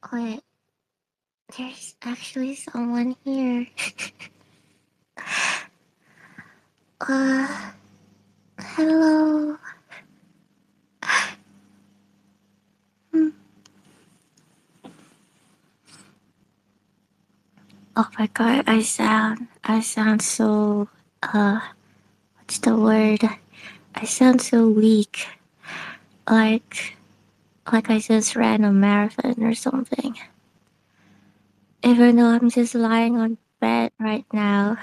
Wait, there's actually someone here. uh, Hello. Hmm. Oh my god, I sound so, what's the word? I sound so weak. Like, like I just ran a marathon or something. Even though I'm just lying on bed right now.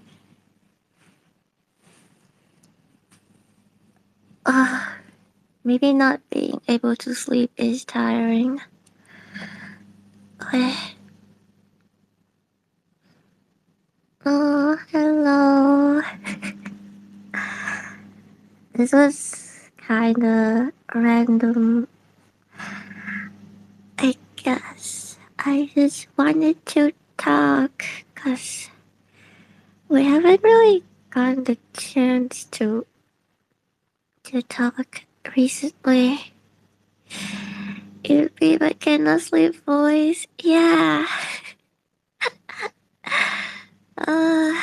Uh, Maybe not being able to sleep is tiring. Okay. Oh, hello. This was kinda random, I guess. I just wanted to talk, cause we haven't really gotten the chance to talk recently. It'd be my endlessly voice. Yeah. Uh,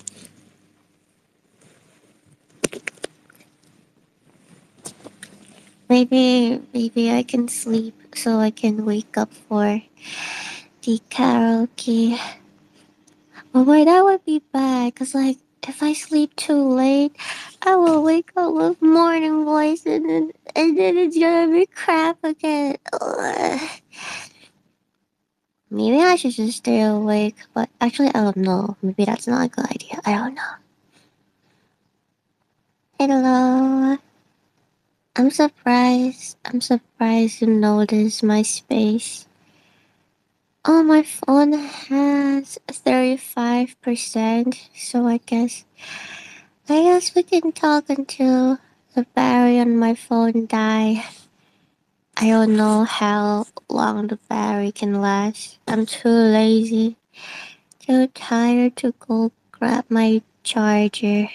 maybe I can sleep so I can wake up for the karaoke. Oh wait, that would be bad, cause like if I sleep too late, I will wake up with morning voice and then it's gonna be crap again. Ugh. Maybe I should just stay awake, but actually I don't know. Maybe that's not a good idea. I don't know. Hello. I'm surprised you noticed my space. Oh, my phone has 35%, so I guess we can talk until the battery on my phone die. I don't know how long the battery can last. I'm too lazy, too tired to go grab my charger.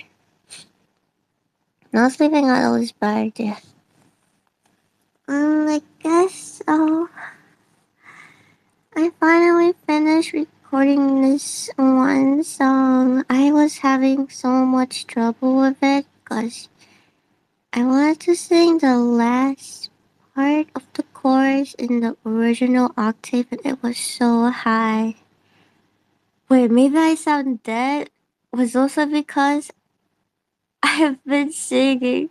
Not sleeping at all is bad idea. I guess so. I finally finished recording this one song. I was having so much trouble with it because I wanted to sing the last part of the chorus in the original octave and it was so high. Wait, maybe I sound dead? Was also because I have been singing,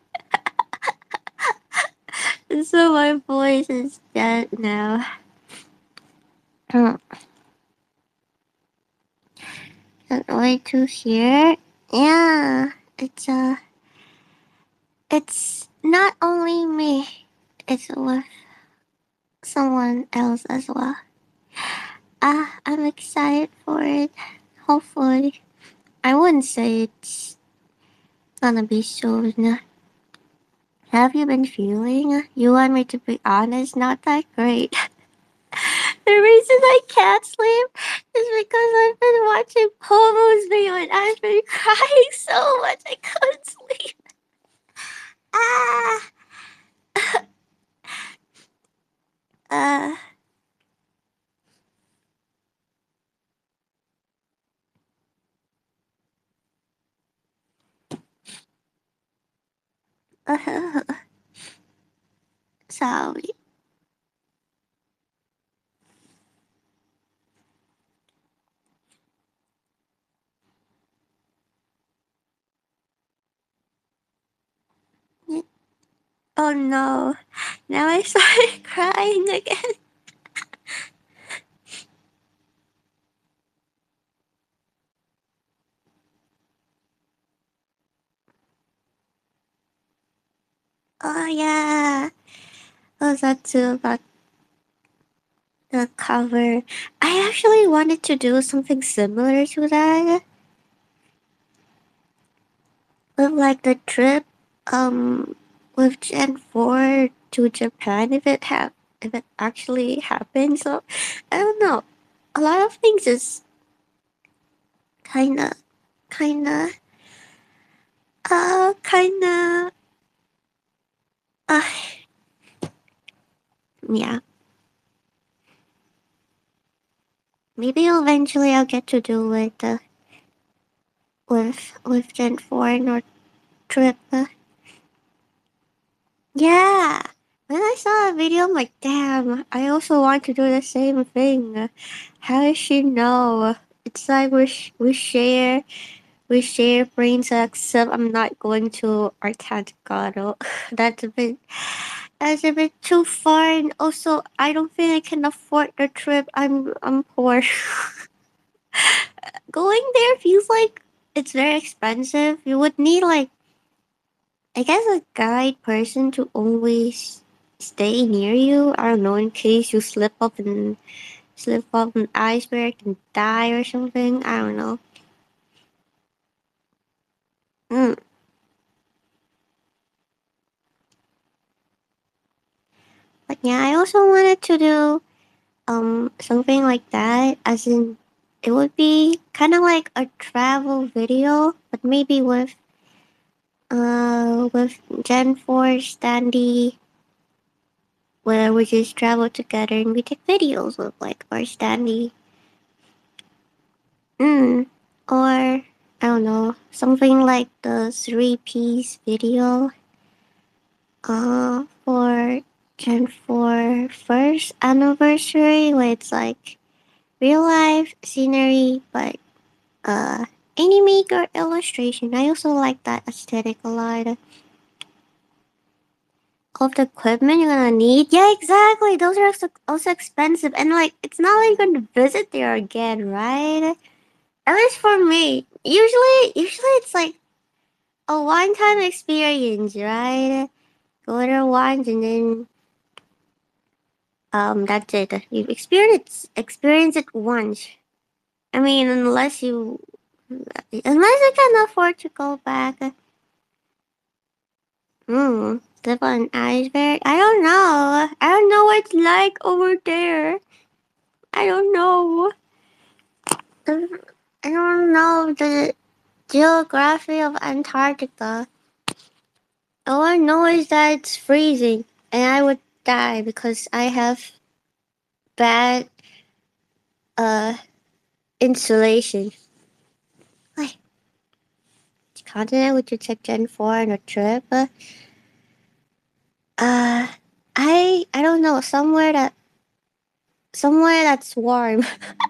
and so my voice is dead now. Can't wait to hear. Yeah, it's not only me. It's with someone else as well. I'm excited for it. Hopefully, I wouldn't say it's gonna be soon. Have you been feeling? You want me to be honest? Not that great. The reason I can't sleep is because I've been watching Pomo's video and I've been crying so much I couldn't sleep. Ah! Uh, Sorry. Oh no. Now I started crying again. Oh yeah. Was that too about the cover? I actually wanted to do something similar to that. With like the trip, with Gen 4 to Japan if it actually happens. So I don't know. A lot of things is kinda kinda kinda uh yeah. maybe eventually I'll get to do it with Gen 4 or Trip. Yeah. When I saw a video, I'm like, damn, I also want to do the same thing. How does she know? It's like we share brains, except I'm not going to Antarctica though. That's a bit that's a bit too far, and also I don't think I can afford the trip. I'm poor. Going there feels like it's very expensive. You would need like I guess a guide person to always stay near you. I don't know, in case you slip up an iceberg and die or something. I don't know. Mm. But yeah, I also wanted to do something like that, as in it would be kind of like a travel video, but maybe with Gen 4 Standy, where we just travel together and we take videos with like our Standy. Mm. Or I don't know, something like the 3 piece video for Gen 4 first anniversary, where it's like real life scenery but uh anime or illustration. I also like that aesthetic a lot. Of the equipment you're gonna need. Yeah, exactly. Those are also expensive, and like it's not like you're gonna visit there again, right? At least for me. Usually it's like a one-time experience, right? Go there once and then that's it. You experience it once. I mean, unless you can afford to go back. Live on an iceberg. I don't know. I don't know what it's like over there. I don't know. I don't know the geography of Antarctica. All I know is that it's freezing and I would die because I have bad uh insulation. Like continent would you take Gen 4 on a trip? Uh I don't know, somewhere that's warm.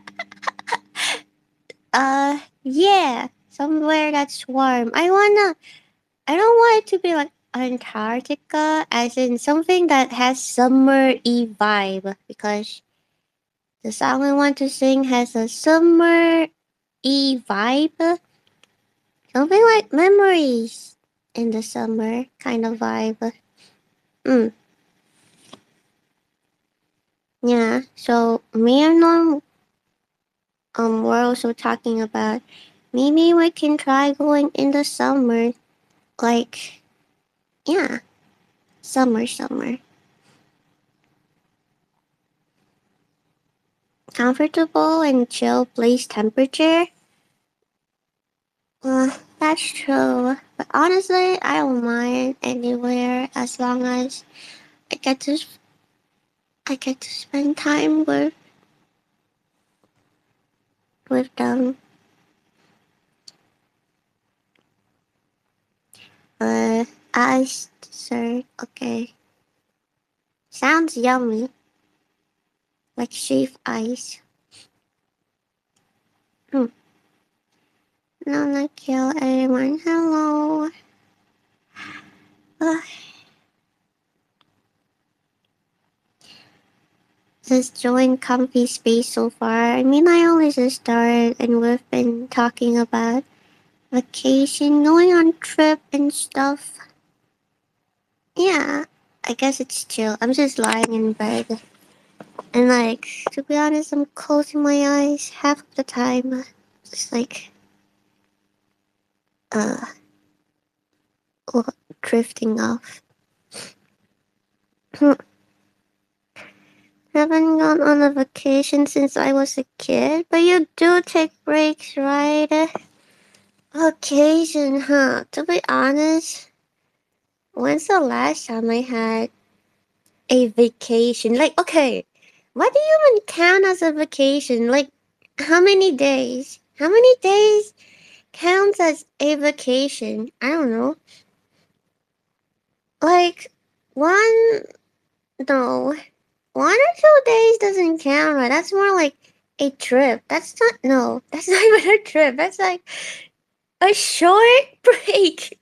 Yeah, somewhere that's warm. I don't want it to be like Antarctica, as in something that has summer y vibe, because the song I want to sing has a summer y vibe. Something like memories in the summer kind of vibe. Mm, yeah, so me and we're also talking about maybe we can try going in the summer. Like, yeah, summer. Comfortable and chill place temperature. That's true. But honestly, I don't mind anywhere as long as I get to I get to spend time with them. Uh, iced dessert. Okay, sounds yummy. Like shaved ice. Hmm. No, not kill anyone. Hello. Ugh, just join comfy space so far. I mean, I only just started and we've been talking about vacation, going on trip and stuff. Yeah, I guess it's chill. I'm just lying in bed. And like, to be honest, I'm closing my eyes half of the time. Just like, uh, drifting off. Haven't gone on a vacation since I was a kid, but you do take breaks, right? Vacation, huh? To be honest, when's the last time I had a vacation? Like, okay, what do you even count as a vacation? Like, How many days? How many days counts as a vacation? I don't know. Like, one, no. 1 or 2 days doesn't count, right? That's more like a trip. That's not, no, that's not even a trip. That's like a short break.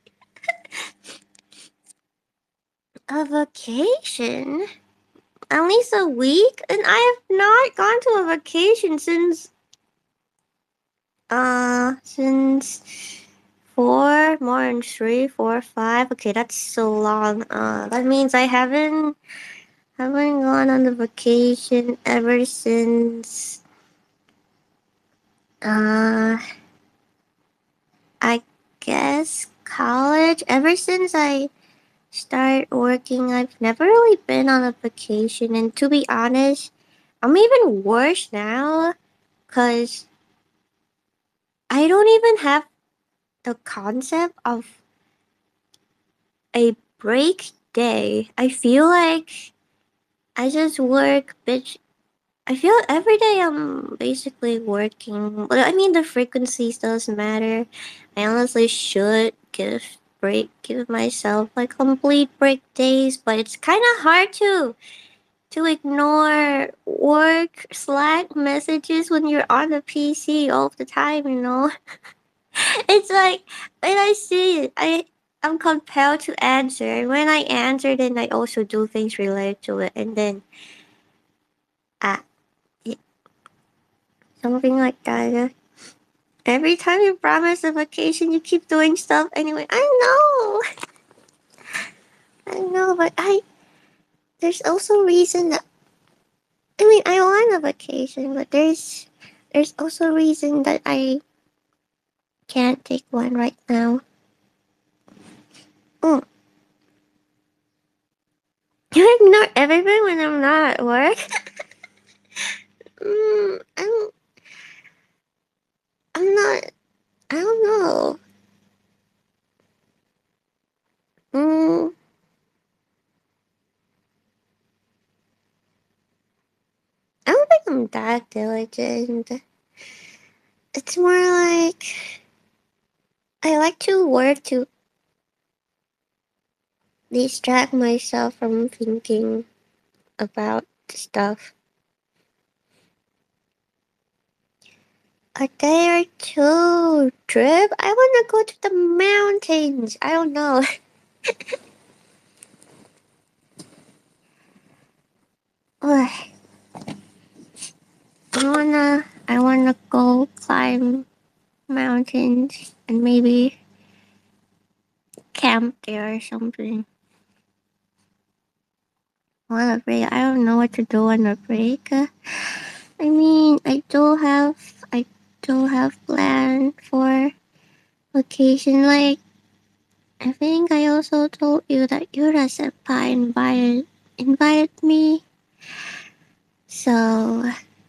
A vacation? At least a week? And I have not gone to a vacation since four, more than 3, 4, 5. Okay, that's so long. That means I haven't gone on a vacation ever since, uh, I guess college. Ever since I started working, I've never really been on a vacation. And to be honest, I'm even worse now because I don't even have the concept of a break day. I feel like I just work, bitch. I feel every day I'm basically working. But I mean, the frequencies doesn't matter. I honestly should give myself like complete break days, but it's kind of hard to ignore work Slack messages when you're on the PC all the time. It's like when I see it, I'm compelled to answer. And when I answer, then I also do things related to it, and then uh, yeah, something like that. Every time you promise a vacation, you keep doing stuff anyway. I know, but there's also reason that I mean I want a vacation, but there's also reason that I can't take one right now. Mm. You ignore everything when I'm not at work. mm, I'm I'm not. I don't know. Mm, I don't think I'm that diligent. It's more like I like to work to distract myself from thinking about stuff. A day or two trip? I want to go to the mountains. I don't know. I wanna go climb mountains and maybe camp there or something. On a break, I don't know what to do on a break. I mean, I do have plan for vacation. Like, I think I also told you that Yura senpai invited me. So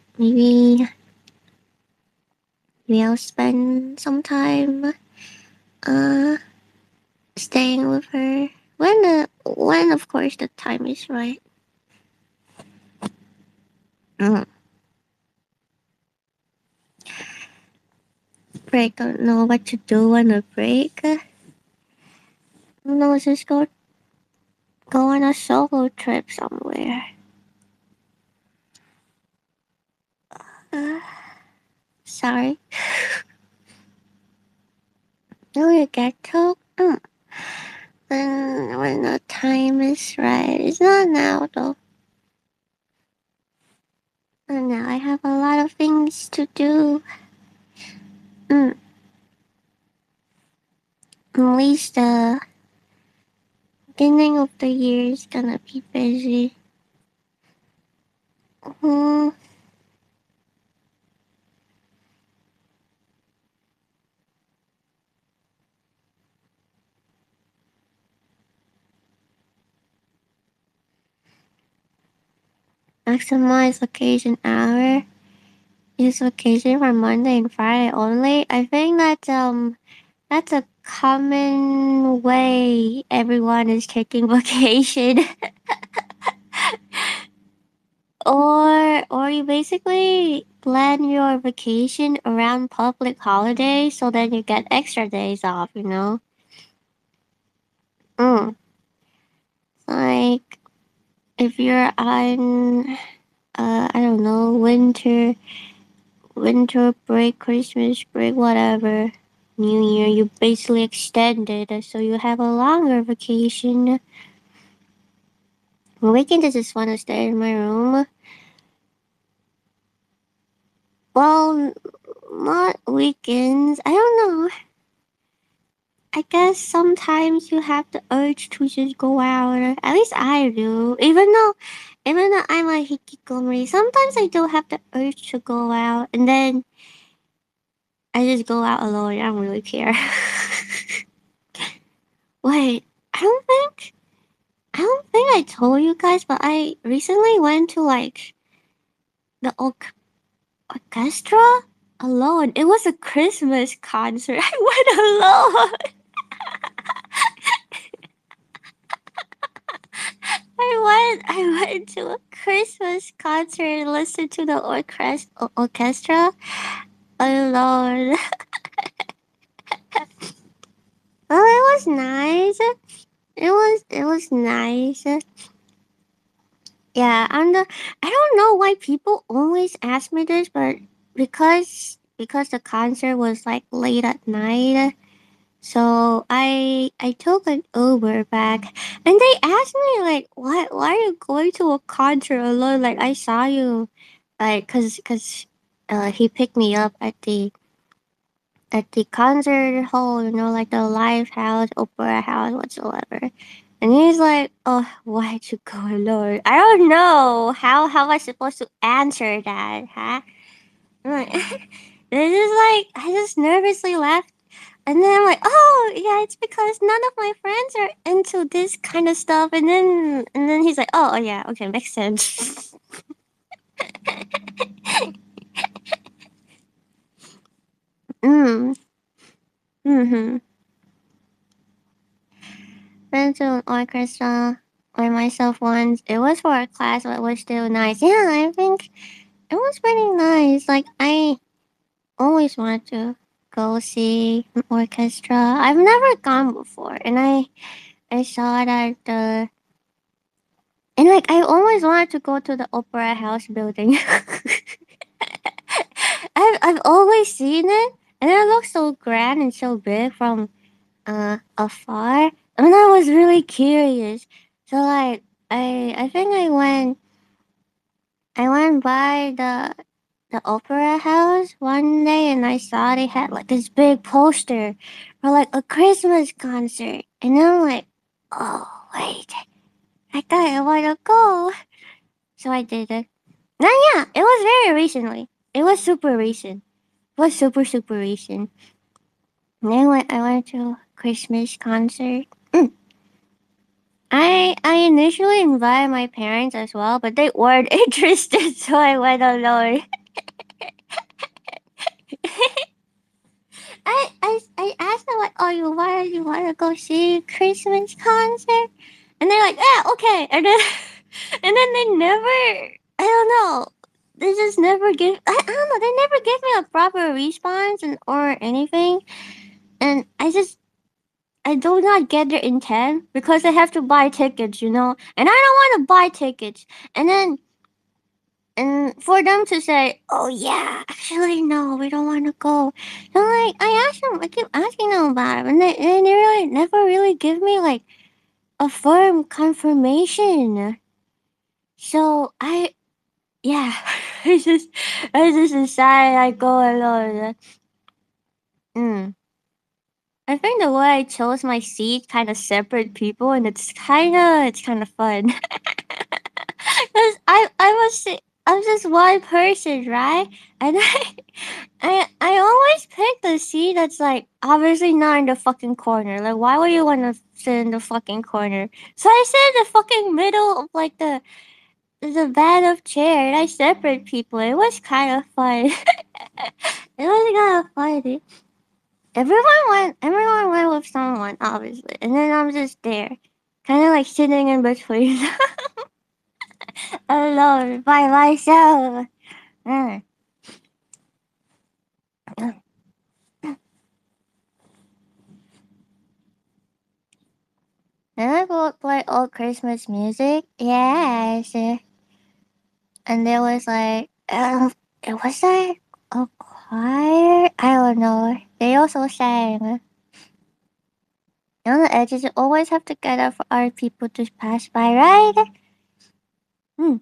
maybe I'll spend some time uh staying with her when of course the time is right. Mm. Break, don't know what to do on a break. No, just go on a solo trip somewhere. Uh, sorry. No, you get to. When the time is right. It's not now though. And now I have a lot of things to do. Mm, at least the beginning of the year is gonna be busy. Mm, maximize vacation hour. Use vacation for Monday and Friday only. I think that's a common way everyone is taking vacation. Or you basically plan your vacation around public holidays so that you get extra days off, you know? Mm. Like, if you're on, I don't know, winter break, Christmas break, whatever, New Year, you basically extend it so you have a longer vacation. Weekends, I just want to stay in my room. Well, not weekends. I don't know. I guess sometimes you have the urge to just go out. At least I do. Even though I'm a hikikomori, sometimes I do have the urge to go out, and then I just go out alone. I don't really care. Wait, I don't think I don't think I told you guys, but I recently went to like the orchestra alone. It was a Christmas concert. I went alone. I went to a Christmas concert and listened to the orchestra alone. Well, it was nice. It was nice. Yeah, I don't know why people always ask me this, but because the concert was like late at night, so I took an Uber back, and they asked me like, why are you going to a concert alone? Like I saw you, like he picked me up at the concert hall, you know, like the live house, opera house, whatsoever. And he's like, "Oh, why'd you go alone?" I don't know how am I supposed to answer that, huh? I'm like, this is like I just nervously laughed, and then I'm like, "Oh, yeah, it's because none of my friends are into this kind of stuff." And then he's like, "Oh, yeah, okay, makes sense." mm. Mm-hmm. Been to an orchestra by myself once. It was for a class, but it was still nice. Yeah, I think it was pretty nice. Like I always wanted to go see an orchestra. I've never gone before, and I saw that the and like I always wanted to go to the opera house building. I've always seen it, and it looks so grand and so big from afar, and I was really curious. So like I think I went by the opera house one day and I saw they had like this big poster for like a Christmas concert. And I'm like, oh wait, I thought I wanna go. So I did it. Now yeah, it was very recently. It was super recent. It was super recent. And then I went to a Christmas concert. I initially invited my parents as well, but they weren't interested, so I went alone. I asked them like, "Oh, you want to go see Christmas concert?" And they're like, "Yeah, okay." And then and then they never, I don't know, they just never give. I don't know, they never give me a proper response or anything. And I do not get their intent because I have to buy tickets, you know, and I don't want to buy tickets. And then and for them to say, "Oh yeah, actually no, we don't want to go." So like, I asked them, I keep asking them about it, and they really never really give me like a firm confirmation. So yeah, I just decided I go alone. Mm. I think the way I chose my seat kind of separate people, and it's kind of fun. Cause I'm just one person, right? And I always pick the seat that's like obviously not in the fucking corner. Like why would you want to sit in the fucking corner? So I sit in the fucking middle of like the bed of chair and I separate people. It was kind of fun. It was kind of funny. Everyone went with someone, obviously. And then I'm just there. Kind of like sitting in between alone by myself. Mm. Then I would play old Christmas music. Yes. And there was like, it was like a choir. I don't know. They also sang. On the edges, you always have to get up for other people to pass by, right? Hmm.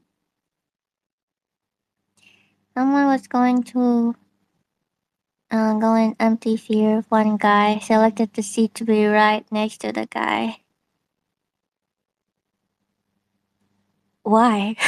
Someone was going to go in empty fear. One guy selected the seat to be right next to the guy. Why?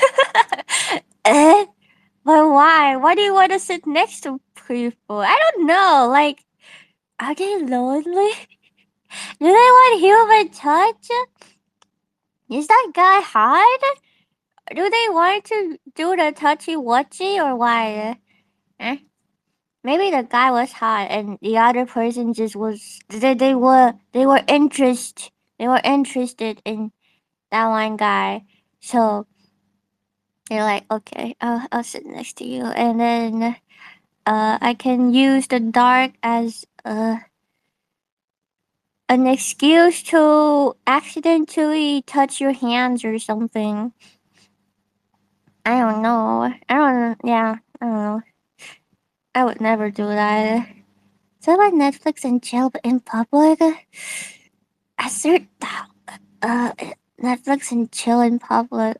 eh? But why? Why do you want to sit next to people? I don't know. Like, are they lonely? Do they want human touch? Is that guy hot? Do they want to do the touchy watchy or why? Eh? Maybe the guy was hot and the other person just was they were interested in that one guy. So they're like, okay, I'll sit next to you, and then I can use the dark as an excuse to accidentally touch your hands or something. I don't know. I don't. Yeah, I don't know. I would never do that. So about Netflix and chill in public. I searched uh Netflix and chill in public.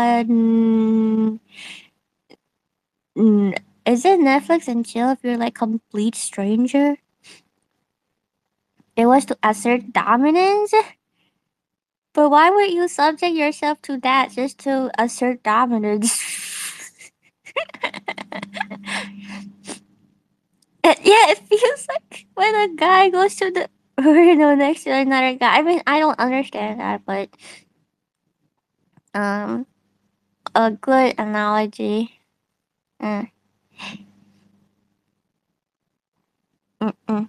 Is it Netflix and chill if you're like complete stranger? It was to assert dominance. But why would you subject yourself to that just to assert dominance? Yeah, it feels like when a guy goes to the urinal next to another guy. I mean, I don't understand that, but um, a good analogy. Mm, mm-mm.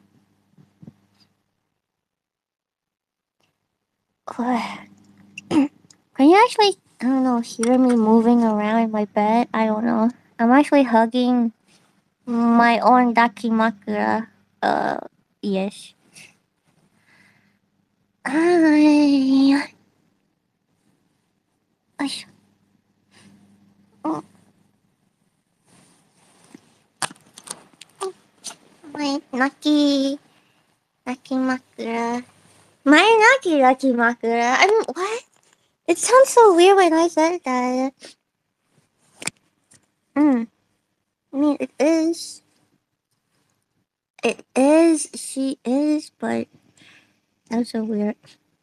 Can you actually, I don't know, hear me moving around in my bed? I don't know. I'm actually hugging my own dakimakura. Yes. Ay, ay, oh, my Nakimakura. My Nakimakura. What? It sounds so weird when I said that. Mm. I mean, it is. It is. She is, but that's so weird.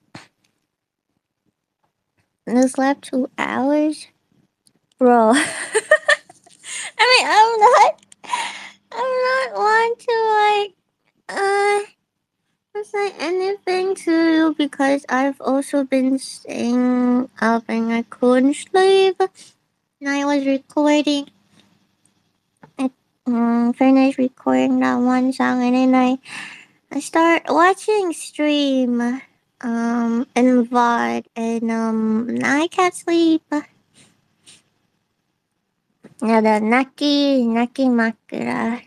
And I slept 2 hours? Bro. I mean, I'm not one to say anything to you because I've also been staying up and I couldn't sleep. And I was recording, I finished recording that one song, and then I start watching stream, and VOD, and I can't sleep. Yeah, the Naki Makura.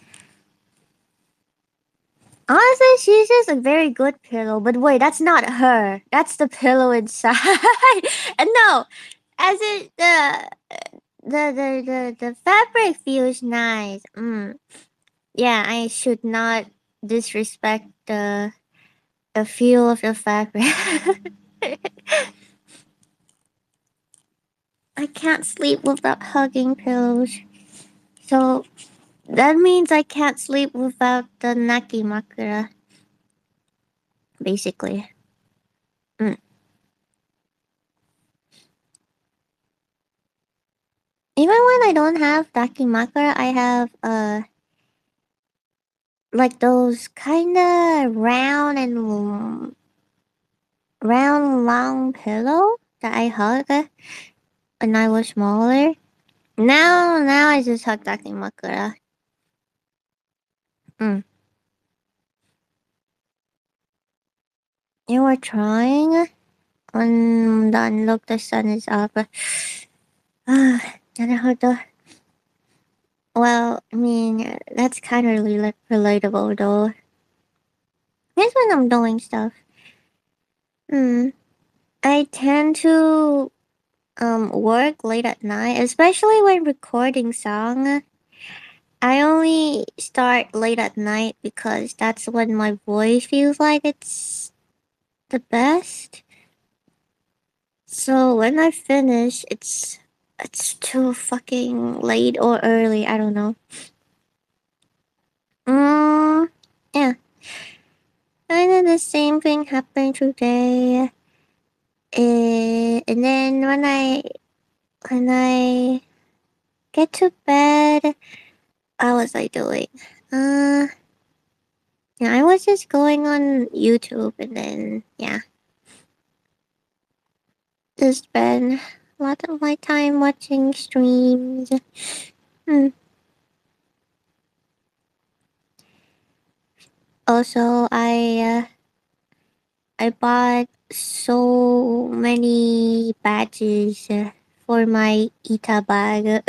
Honestly, she's just a very good pillow. But wait, that's not her. That's the pillow inside. And no, as it the fabric feels nice. Yeah, I should not disrespect the feel of the fabric. I can't sleep without hugging pillows. So that means I can't sleep without the Naki Makura, basically. Mm. Even when I don't have Dakimakura, I have like those kinda round long pillow that I hug when I was smaller. Now I just hug Dakimakura. Mm. You were trying? Done. Look, the sun is up. Ah, なるほど。 Well, I mean, that's kind of relatable though. Here's when I'm doing stuff. Hmm. I tend to work late at night, especially when recording song. I only start late at night because that's when my voice feels like it's the best. So when I finish, it's too fucking late or early. I don't know. Mm, yeah. And then the same thing happened today. And then when I get to bed, what was I doing? Uh, yeah, I was just going on YouTube and then yeah, just spend a lot of my time watching streams. Hmm. Also, I bought so many badges for my Ita bag.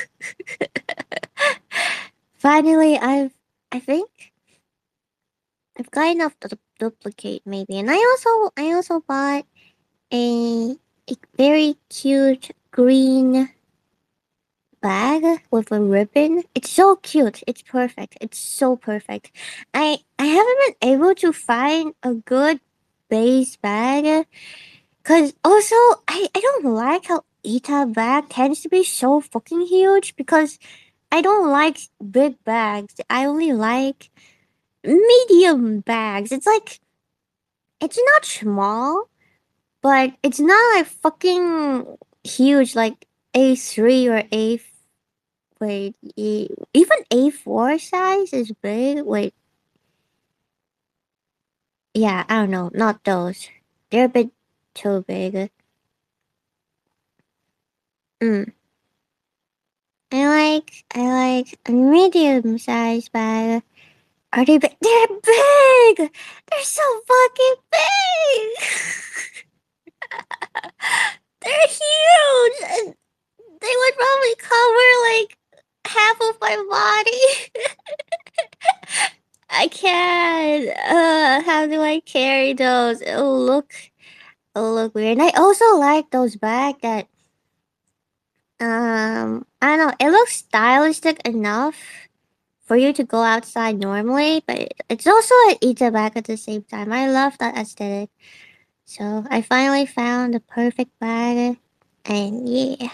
Finally, I think I've got enough to duplicate maybe, and I also bought a very cute green bag with a ribbon. It's so cute. It's perfect. It's so perfect. I haven't been able to find a good base bag. Cause also I don't like how Ita bag tends to be so fucking huge because I don't like big bags. I only like medium bags. It's like it's not small, but it's not like fucking huge like A3 or A wait, even A4 size is big. Wait, yeah, I don't know, not those. They're a bit too big. Mm. I like a medium size bag. Are they big? They're big. They're so fucking big. They're huge. And they would probably cover like half of my body. I can't. How do I carry those? It'll look weird. And I also like those bags that I don't know. It looks stylistic enough for you to go outside normally, but it's also an eater bag at the same time. I love that aesthetic. So I finally found the perfect bag, and yeah.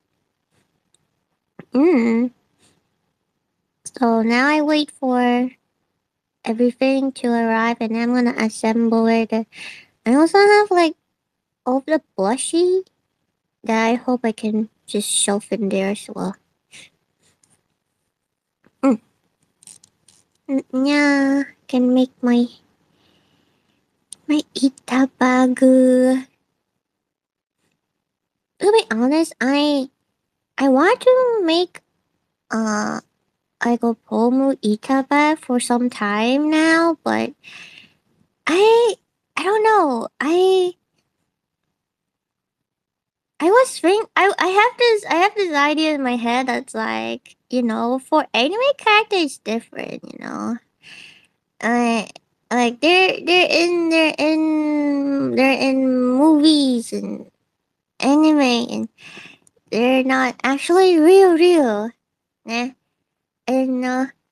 Mm. So now I wait for everything to arrive, and I'm gonna assemble it. I also have like all the blushy that I hope I can just shelf in there as well. Mm. Yeah, can make my ita bag. To be honest, I want to make uh like a Pomu ita bag for some time now, but I I don't know. I have this idea in my head that's like, for anime characters it's different. Uh, like they're in movies and anime and they're not actually real. Eh? And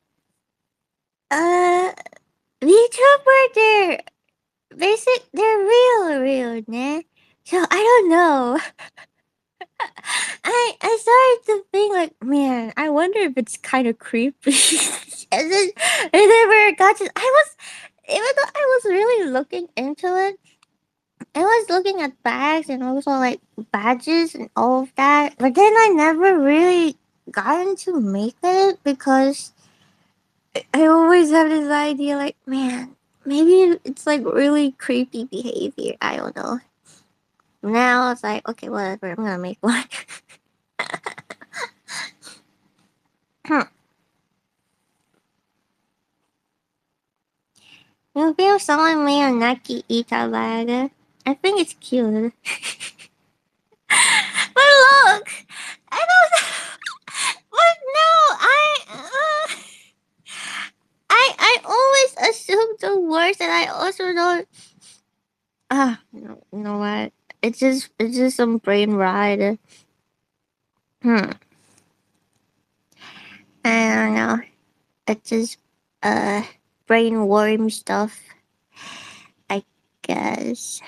uh VTuber they're real, nah. So I don't know. I started to think like, man, I wonder if it's kind of creepy. And then where it got to, even though I was really looking into it, I was looking at bags and also like badges and all of that, but then I never really got into make it because I always have this idea like, man, maybe it's like really creepy behavior. I don't know. Now it's like, okay, whatever, I'm gonna make one. You feel someone made a Naki Ita bag. I think it's cute. But look, I don't. But no, the worst, and I also don't. No, you know what? It's just some brain ride. Hmm. I don't know. It's just uh brain worm stuff. I guess.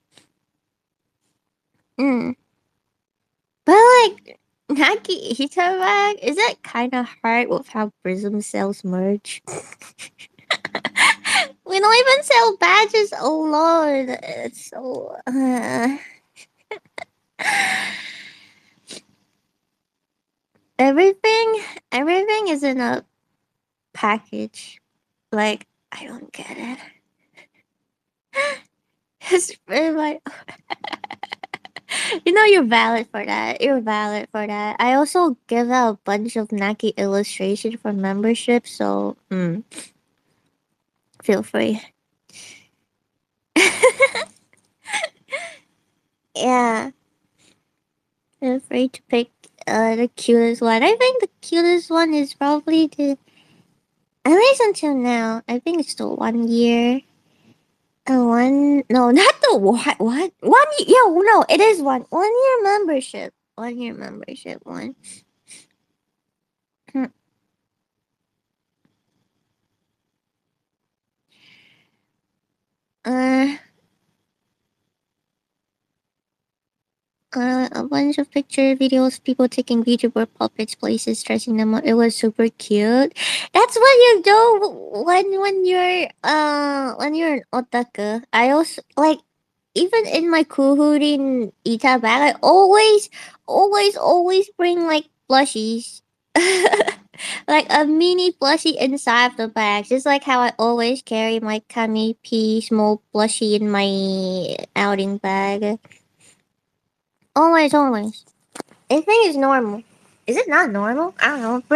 Hmm. But like Nike Itabag, is that kind of hard with how Prism sells merch? We don't even sell badges. Oh lord, it's so. Everything, everything is in a package. Like I don't get it. It's really like you're valid for that. You're valid for that. I also give out a bunch of Nike illustration for membership, so feel free. Yeah, feel free to pick the cutest one. I think the cutest one is probably the at least until now. I think it's the 1 year. One no, not the what 1 year. Yeah, no, it is 1 year membership. 1 year membership one. Hmm. Uh, a bunch of picture videos, people taking VTuber puppets places, dressing them up. It was super cute. That's what you do when you're an otaku. I also like even in my Kuhurin Ita bag, I always bring like plushies. Like a mini plushie inside of the bag. Just like how I always carry my Kami P small plushie in my outing bag. Always, always. I think it's normal. Is it not normal? I don't know.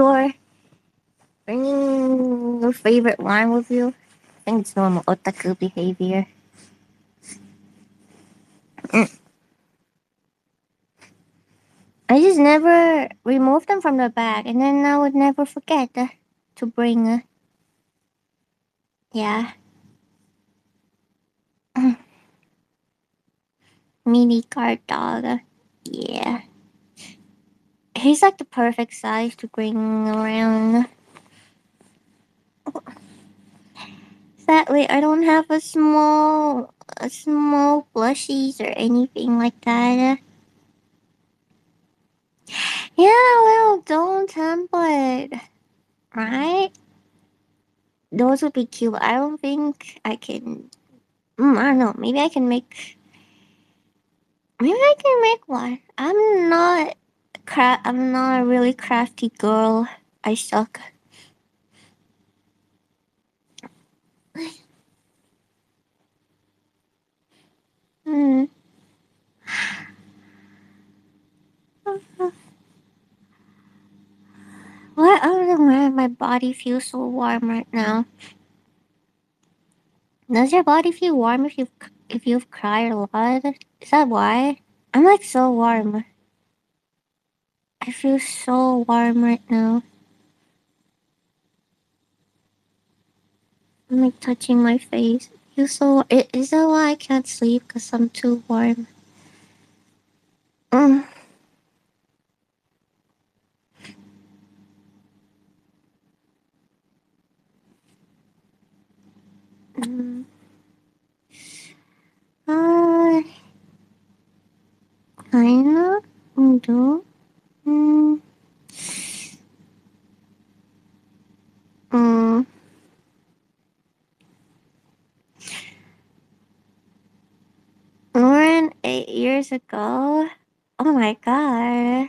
Bringing your favorite wine with you. I think it's normal otaku behavior. Mm. I just never remove them from the bag, and then I would never forget to bring. Yeah, mini guard dog. Yeah, he's like the perfect size to bring around. Sadly, I don't have a small plushies or anything like that. Yeah, little doll template, right? Those would be cute. I don't think I can. I don't know. Maybe I can make. Maybe I can make one. I'm not a really crafty girl. I suck. Hmm. What? I don't know why my body feels so warm right now. Does your body feel warm if you've cried a lot? Is that why? I'm like so warm. I feel so warm right now. I'm like touching my face. Feel so. Is that why I can't sleep? Cause I'm too warm. Mm. Mm. Uh, kinda. Do. Mm. Mm. More than 8 years ago. Oh my god.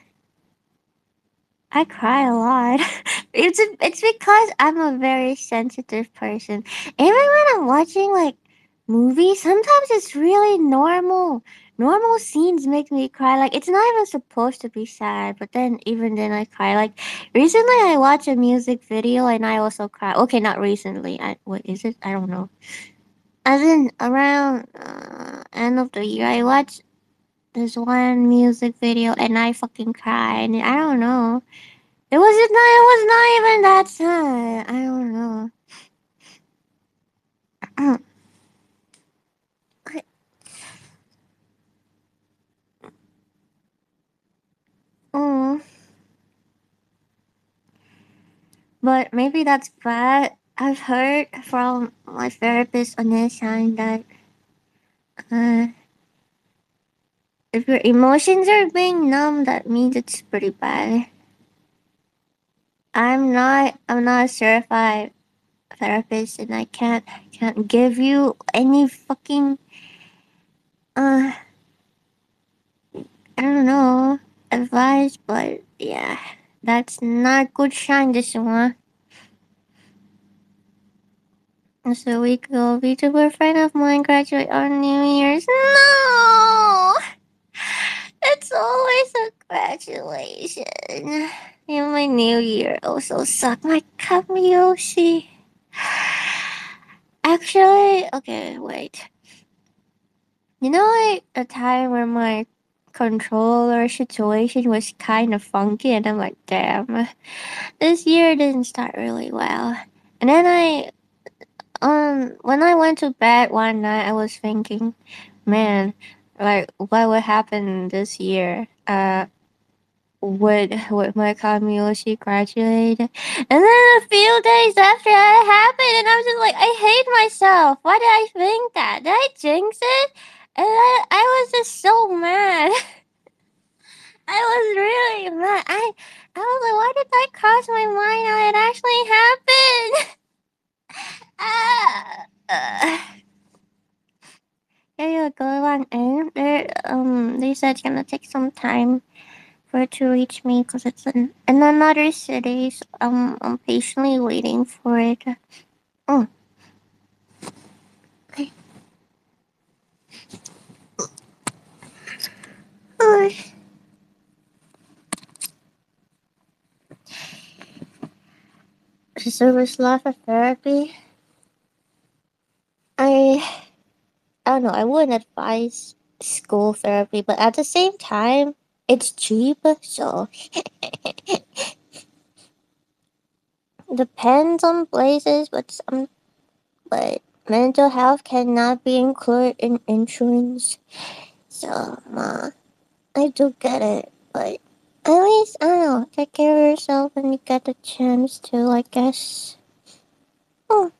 I cry a lot. It's because I'm a very sensitive person. Even when I'm watching like movies, sometimes it's really normal. Normal scenes make me cry. Like it's not even supposed to be sad, but then even then I cry. Like recently I watched a music video and I also cry. Okay, not recently. What is it? I don't know. As in around end of the year, I watched this one music video and I fucking cried. And I don't know. It was not even that sad. I don't know. Mm, but maybe that's bad. I've heard from my therapist on this side that uh, if your emotions are being numb, that means it's pretty bad. I'm not a certified therapist, and I can't give you any fucking uh I don't know advice, but yeah, that's not good sign this one. So a week ago, a VTuber friend of mine graduated on New Year's. No! It's always a graduation. And my New Year also sucked. My cup, Yoshi. Actually, okay, wait. You know, like a time where my controller situation was kind of funky, and I'm like, damn, this year didn't start really well. And then when I went to bed one night, I was thinking, man, like, what would happen this year? Would my Kamiyoshi graduate? And then a few days after that happened, and I was just like, I hate myself. Why did I think that? Did I jinx it? And I was just so mad. I was really mad. I was like, why did that cross my mind how it actually happened? Yeah, you go on in. They said it's gonna take some time for it to reach me because it's in another city. So I'm patiently waiting for it. Oh, oh. Service life for therapy. I I don't know. I wouldn't advise school therapy, but at the same time, it's cheap, so depends on places. But mental health cannot be included in insurance. So I do get it, but at least I don't know. Take care of yourself when you get the chance to. I guess. Oh.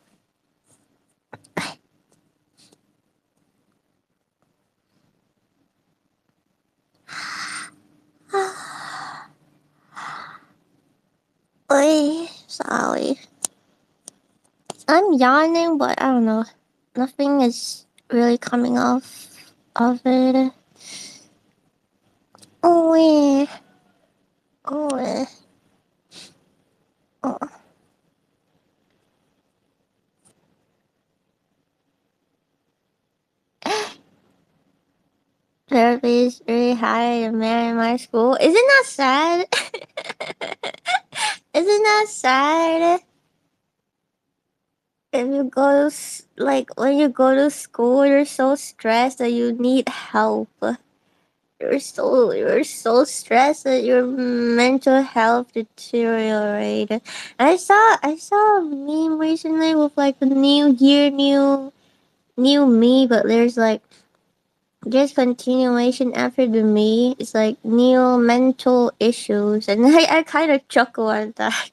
Oy, sorry. I'm yawning, but I don't know. Nothing is really coming off of it. Oh, yeah. Oh, yeah. Oh. Therapy is really high and man in my school. Isn't that sad? Isn't that sad? If you go to, like, when you go to school, you're so stressed that you need help. You're so stressed that your mental health deteriorated. I saw a meme recently with like the new year, new me, but there's like just continuation after the me. It's like new mental issues, and I kind of chuckle at that.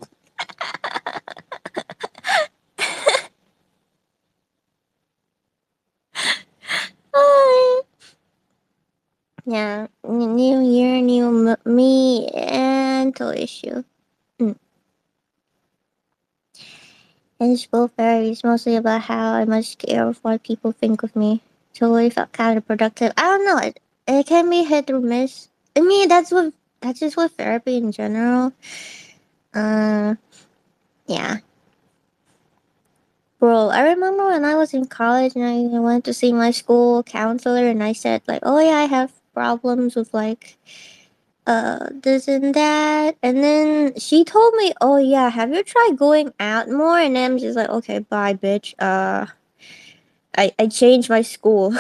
Yeah, new year, new me, mental issue. Mm. And school varies mostly about how I must care of what people think of me. Totally felt counterproductive. I don't know. It can be hit or miss. I mean, that's just with therapy in general. Uh, yeah. Bro, I remember when I was in college and I went to see my school counselor and I said like, oh yeah, I have problems with like this and that, and then she told me, oh yeah, have you tried going out more? And then I'm just like, okay, bye bitch. I changed my school.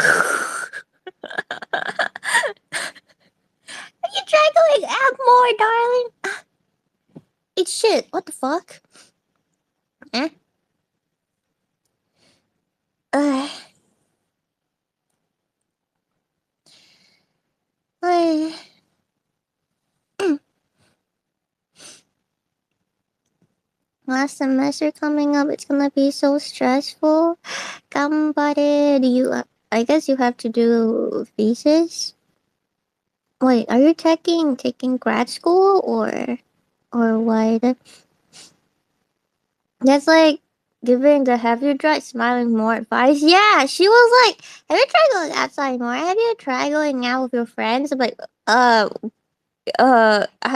You try going out more, darling. It's shit. What the fuck? Eh? Uh, I last semester coming up, it's gonna be so stressful. Gambare, do you? I guess you have to do thesis. Wait, are you taking grad school or what? That's like giving the have you tried smiling more advice. Yeah, she was like, have you tried going outside more? Have you tried going out with your friends? I'm like, I...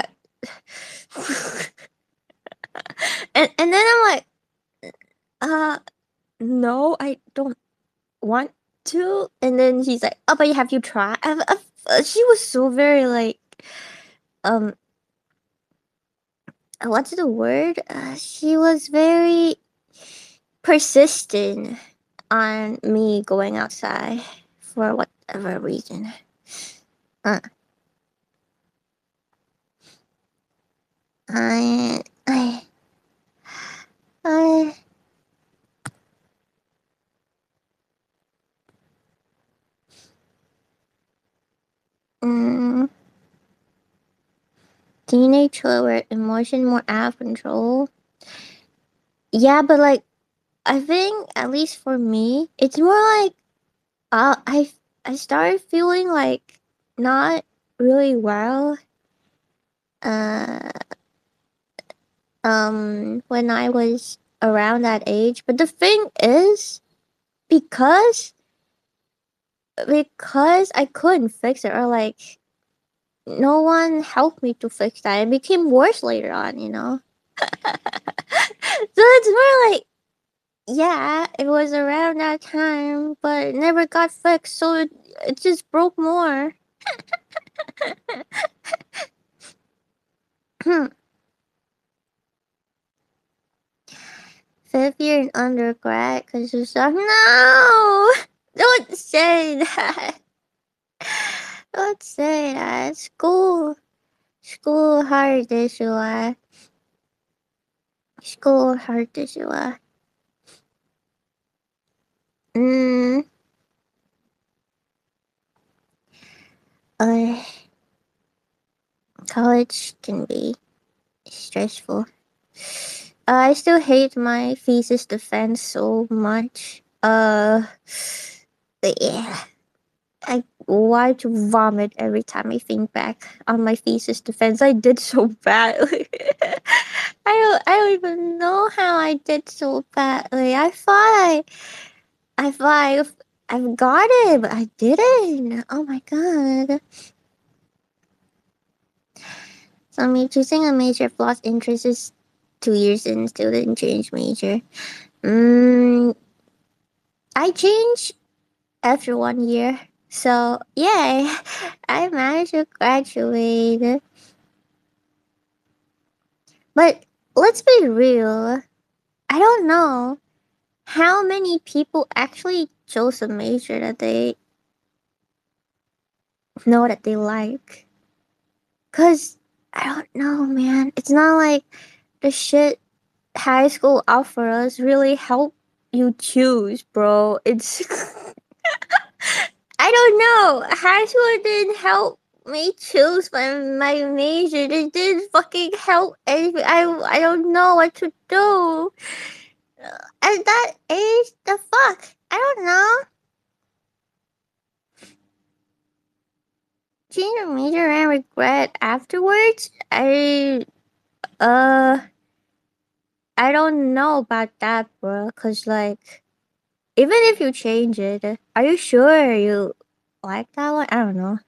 and then I'm like, uh, no, I don't want to. And then she's like, oh, but have you tried? She was so very like, um, what's the word? She was very persistent on me going outside for whatever reason. Uh, I, I, I, mm, teenage where emotion more out of control. Yeah, but like I think at least for me, it's more like I started feeling like not really well. Uh, when I was around that age. But the thing is, because I couldn't fix it, or like no one helped me to fix that. It became worse later on, you know. So it's more like, yeah, it was around that time, but it never got fixed, so it just broke more. Fifth year in undergrad, because it's like, no! Don't say that. Don't say that. School hard this year. School hard this year. Mm, uh, college can be stressful. I still hate my thesis defense so much. But yeah, I want to vomit every time I think back on my thesis defense. I did so badly. I don't even know how I did so badly. I thought I've got it, but I didn't. Oh my god. So me choosing a major plus interest is 2 years and still didn't change major. Mm, I changed after 1 year. So yay, I managed to graduate. But let's be real. I don't know how many people actually chose a major that they know that they like. Cause I don't know, man. It's not like the shit high school offer us really help you choose, bro. It's I don't know. High school didn't help me choose my major. It didn't fucking help anything. I don't know what to do. At that age, the fuck? I don't know. Change your major and regret afterwards? Uh I don't know about that, bro. Cause like even if you change it, are you sure you like that one? I don't know.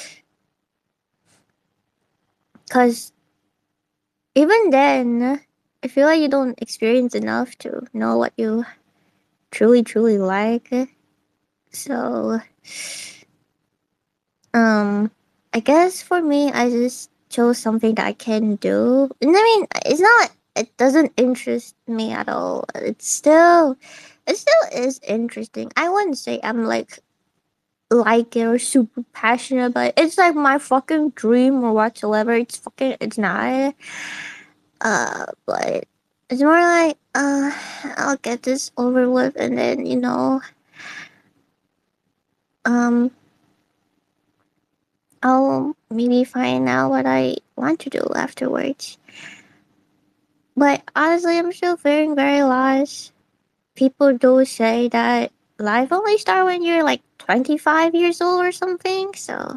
Cause even then, I feel like you don't experience enough to know what you truly like. So, um, I guess for me, I just chose something that I can do. And I mean, it's not. It doesn't interest me at all. It still is interesting. I wouldn't say I'm like it or super passionate about it. It's like my fucking dream or whatsoever. It's not. But it's more like I'll get this over with and then um, I'll maybe find out what I want to do afterwards. But honestly, I'm still feeling very lost. People do say that life only starts when you're like 25 years old or something, so.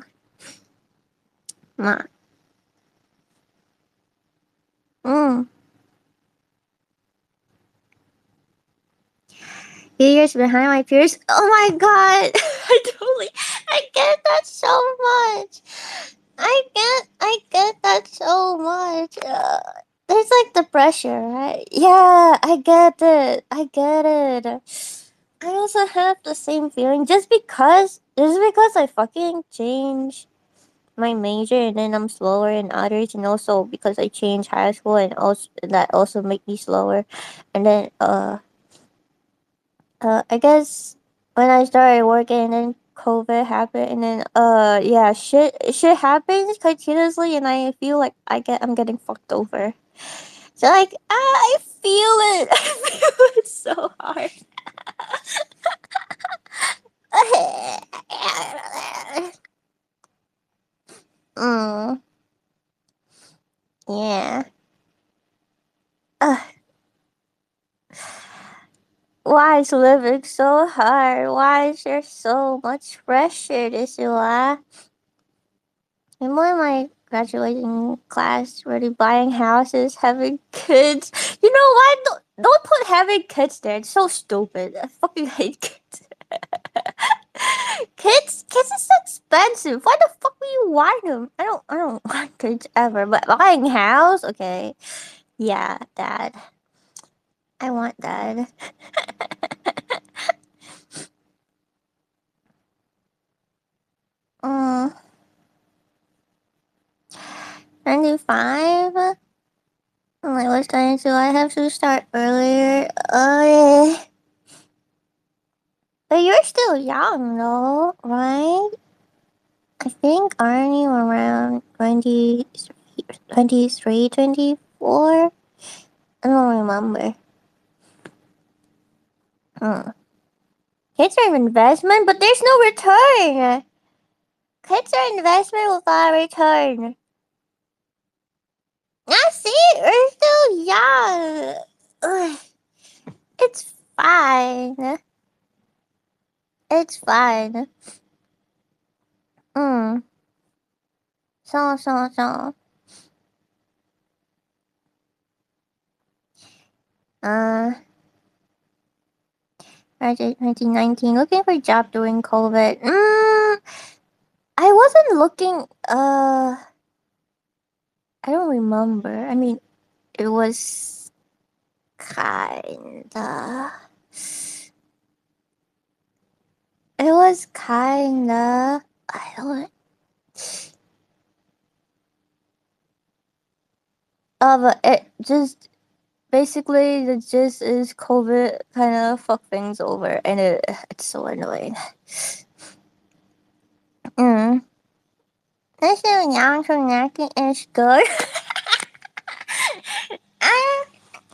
Nah. Mm. Few years behind my peers. Oh my god! I get that so much. I get that so much. There's like the pressure, right? Yeah, I get it. I also have the same feeling. Just because I fucking changed my major and then I'm slower in others, and also because I changed high school and also that also make me slower, and then I guess when I started working and then COVID happened and then yeah, shit happens continuously and I feel like I'm getting fucked over. So like I feel it. I feel it so hard. mm, yeah. Ugh, why is living so hard? Why is there so much pressure this year? People in my graduating class already buying houses, having kids. You know what? Don't put having kids there. It's so stupid. I fucking hate kids. Kids is so expensive. Why the fuck would you want them? I don't want kids ever. But buying house, okay. Yeah, dad. I want dad. Mm, 95? I was trying to. I have to start earlier. Yeah. But you're still young, though, right? I think aren't you around 23, 24? I don't remember. Hmm. Kids are an investment, but there's no return. Kids are investment without return. I see, we're still young. Ugh, it's fine. It's fine. Mm. So. Uh, graduate 2019. Looking for a job during COVID. I wasn't looking. I don't remember. I mean, it was kinda. It was kinda. I don't. But it just basically the gist is COVID kind of fuck things over, and it's so annoying. Mm. This is young so nothing is good. I'm,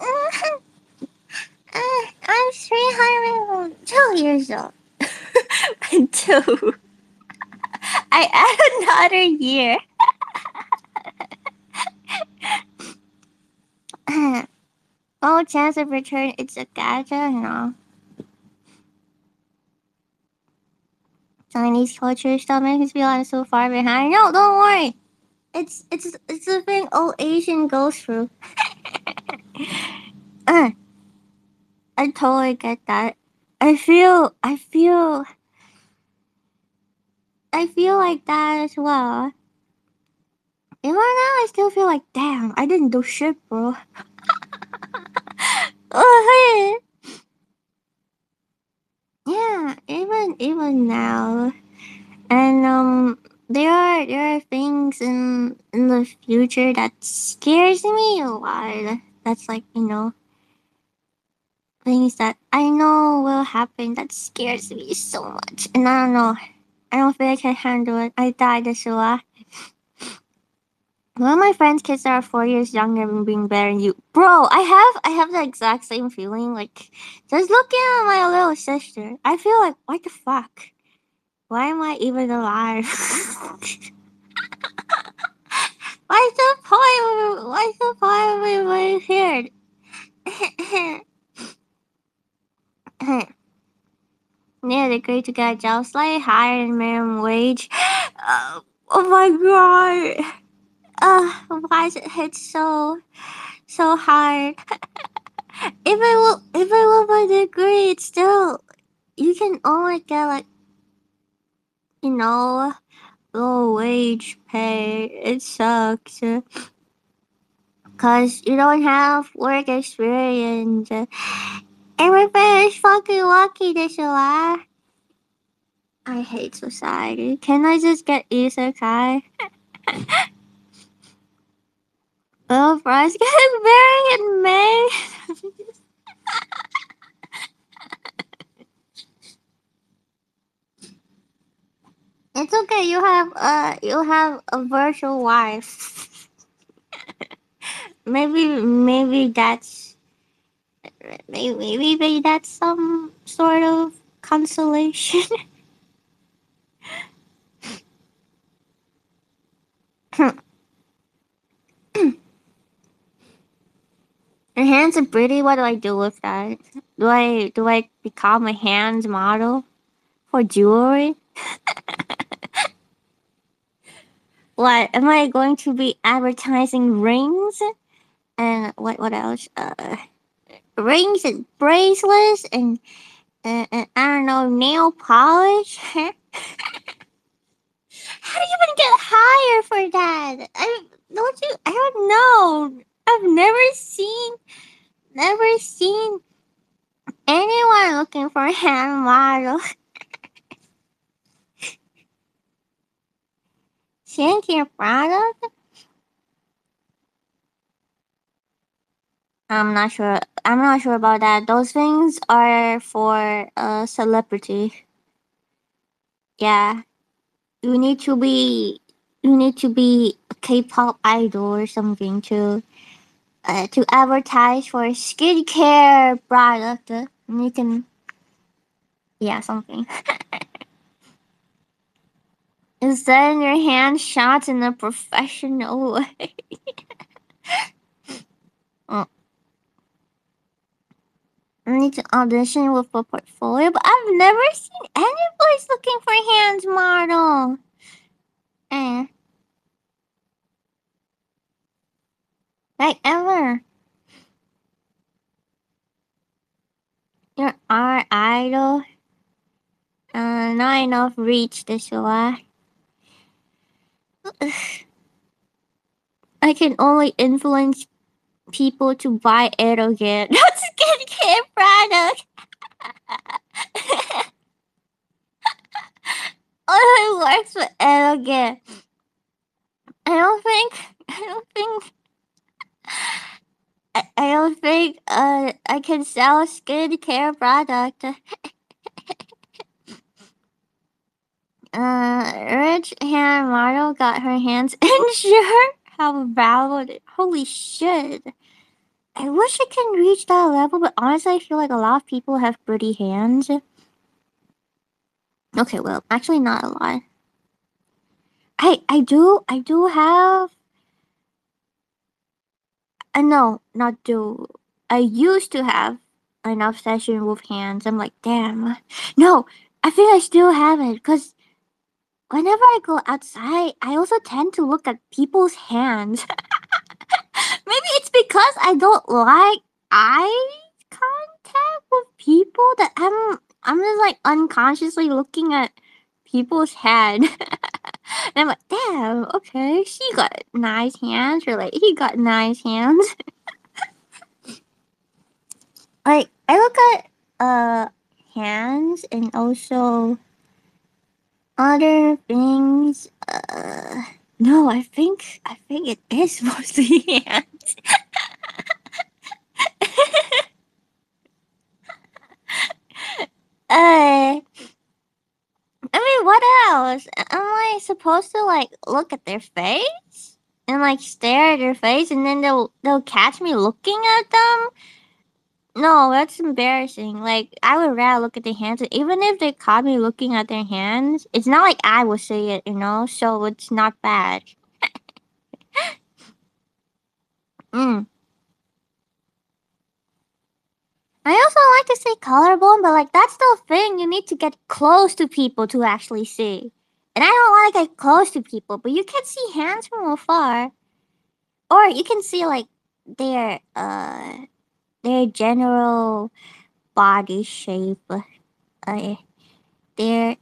I'm 302 years old. Two. I add another year. Oh, chance of return. It's a gacha? No. Chinese culture still makes us feel I'm so far behind. No, don't worry. It's the thing all Asian goes through. Uh, I totally get that. I feel like that as well. Even now, I still feel like, damn, I didn't do shit, bro. Oh, hey. Yeah, even now, and there are things in the future that scares me a lot. That's like things that I know will happen that scares me so much, and I don't know. I don't think I can handle it. I died as well. One of my friends' kids are 4 years younger than being better than you. Bro, I have the exact same feeling. Like just looking at my little sister. I feel like what the fuck? Why am I even alive? What's the point? What's the point of me being here? Yeah, they agreed to get a job slightly higher than minimum wage. Oh my god! Why is it hit so hard? If I want my degree, it's still you can only get like you know low wage pay. It sucks. Cause you don't have work experience. Everybody's fucking lucky this July. I hate society. Can I just get isekai? Well, Bryce getting married in May. It's okay. You have a virtual wife. Maybe that's maybe that's some sort of consolation. Your hands are pretty. What do I do with that? Do I become a hands model for jewelry? What am I going to be advertising rings and what else? Rings and bracelets and I don't know nail polish. How do you even get hired for that? I don't know. I've never seen anyone looking for a hand model. Skincare product? I'm not sure about that. Those things are for a celebrity. Yeah, you need to be you need to be a K-pop idol or something to advertise for a skincare product. And you can yeah something. Instead, your hand shots in a professional way. Oh, I need to audition with a portfolio, but I've never seen anybody's looking for hands model. Eh, like ever. You're our idol. Not enough reach this way. I can only influence people to buy Erogen. That's a skincare product. Only works with Erogen. I don't think, I don't think, I can sell a skincare product. Rich hair model got her hands injured. How valid. Holy shit. I wish I can reach that level, but honestly, I feel like a lot of people have pretty hands. Okay, well, actually, not a lot. I do have. No, not do. I used to have an obsession with hands. I'm like, damn. No, I think I still have it because whenever I go outside, I also tend to look at people's hands. Maybe it's because I don't like eye contact with people that I'm just like unconsciously looking at people's head. And I'm like, damn, okay, she got nice hands, or like he got nice hands. Like I look at hands and also other things. No, I think it is mostly hands. I mean, what else? Am I supposed to like look at their face and like stare at their face, and then they'll catch me looking at them? No, that's embarrassing. Like, I would rather look at their hands. Even if they caught me looking at their hands, it's not like I would say it, so it's not bad. Mm. I also like to say collarbone, but like, that's the thing. You need to get close to people to actually see. And I don't want to get close to people, but you can see hands from afar. Or you can see, like, their, their general body shape. Their,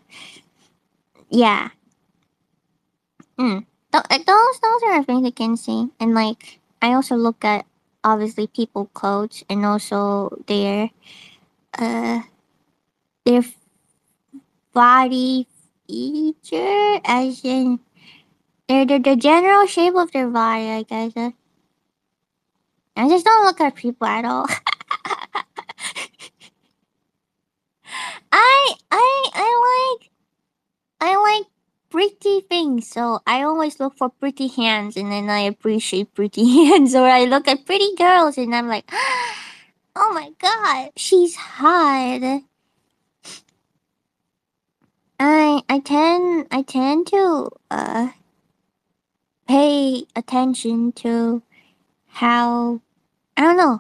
yeah. Mm. Those are things I can see, and like I also look at obviously people clothes and also uh their body feature, as in the general shape of their body. I guess. I just don't look at people at all. I like pretty things, so I always look for pretty hands, and then I appreciate pretty hands. Or I look at pretty girls, and I'm like, oh my god, she's hot. I tend to pay attention to how, I don't know,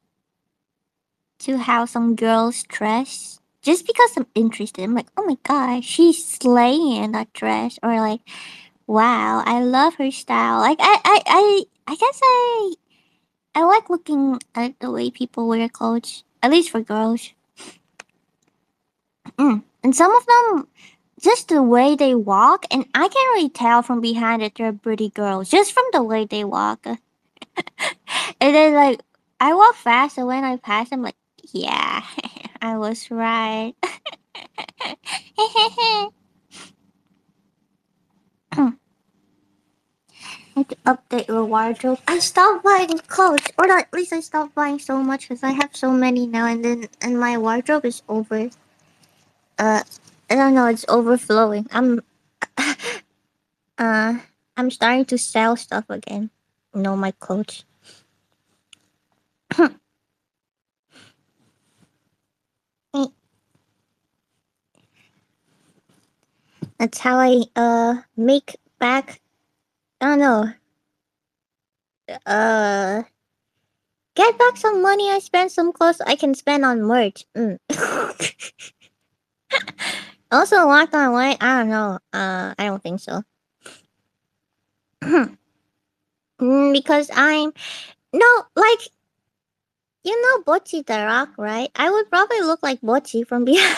to how some girls dress. Just because I'm interested, I'm like, oh my god, she's slaying in that dress, or like, wow, I love her style. Like, I guess I like looking at the way people wear clothes, at least for girls. And some of them, just the way they walk, and I can really tell from behind that they're pretty girls just from the way they walk. And then like I walk fast, and when I pass, I'm like, yeah, I was right. I need to update your wardrobe. I stopped buying clothes, or at least I stopped buying so much because I have so many now, and my wardrobe is over. Uh, I don't know, it's overflowing. Uh, I'm starting to sell stuff again. My clothes. That's how I make back. I don't know. Uh, get back some money I spent some clothes I can spend on merch. Also, locked on white. I don't know. I don't think so. Because I'm no, like, Bocce the Rock, right? I would probably look like Bocce from behind.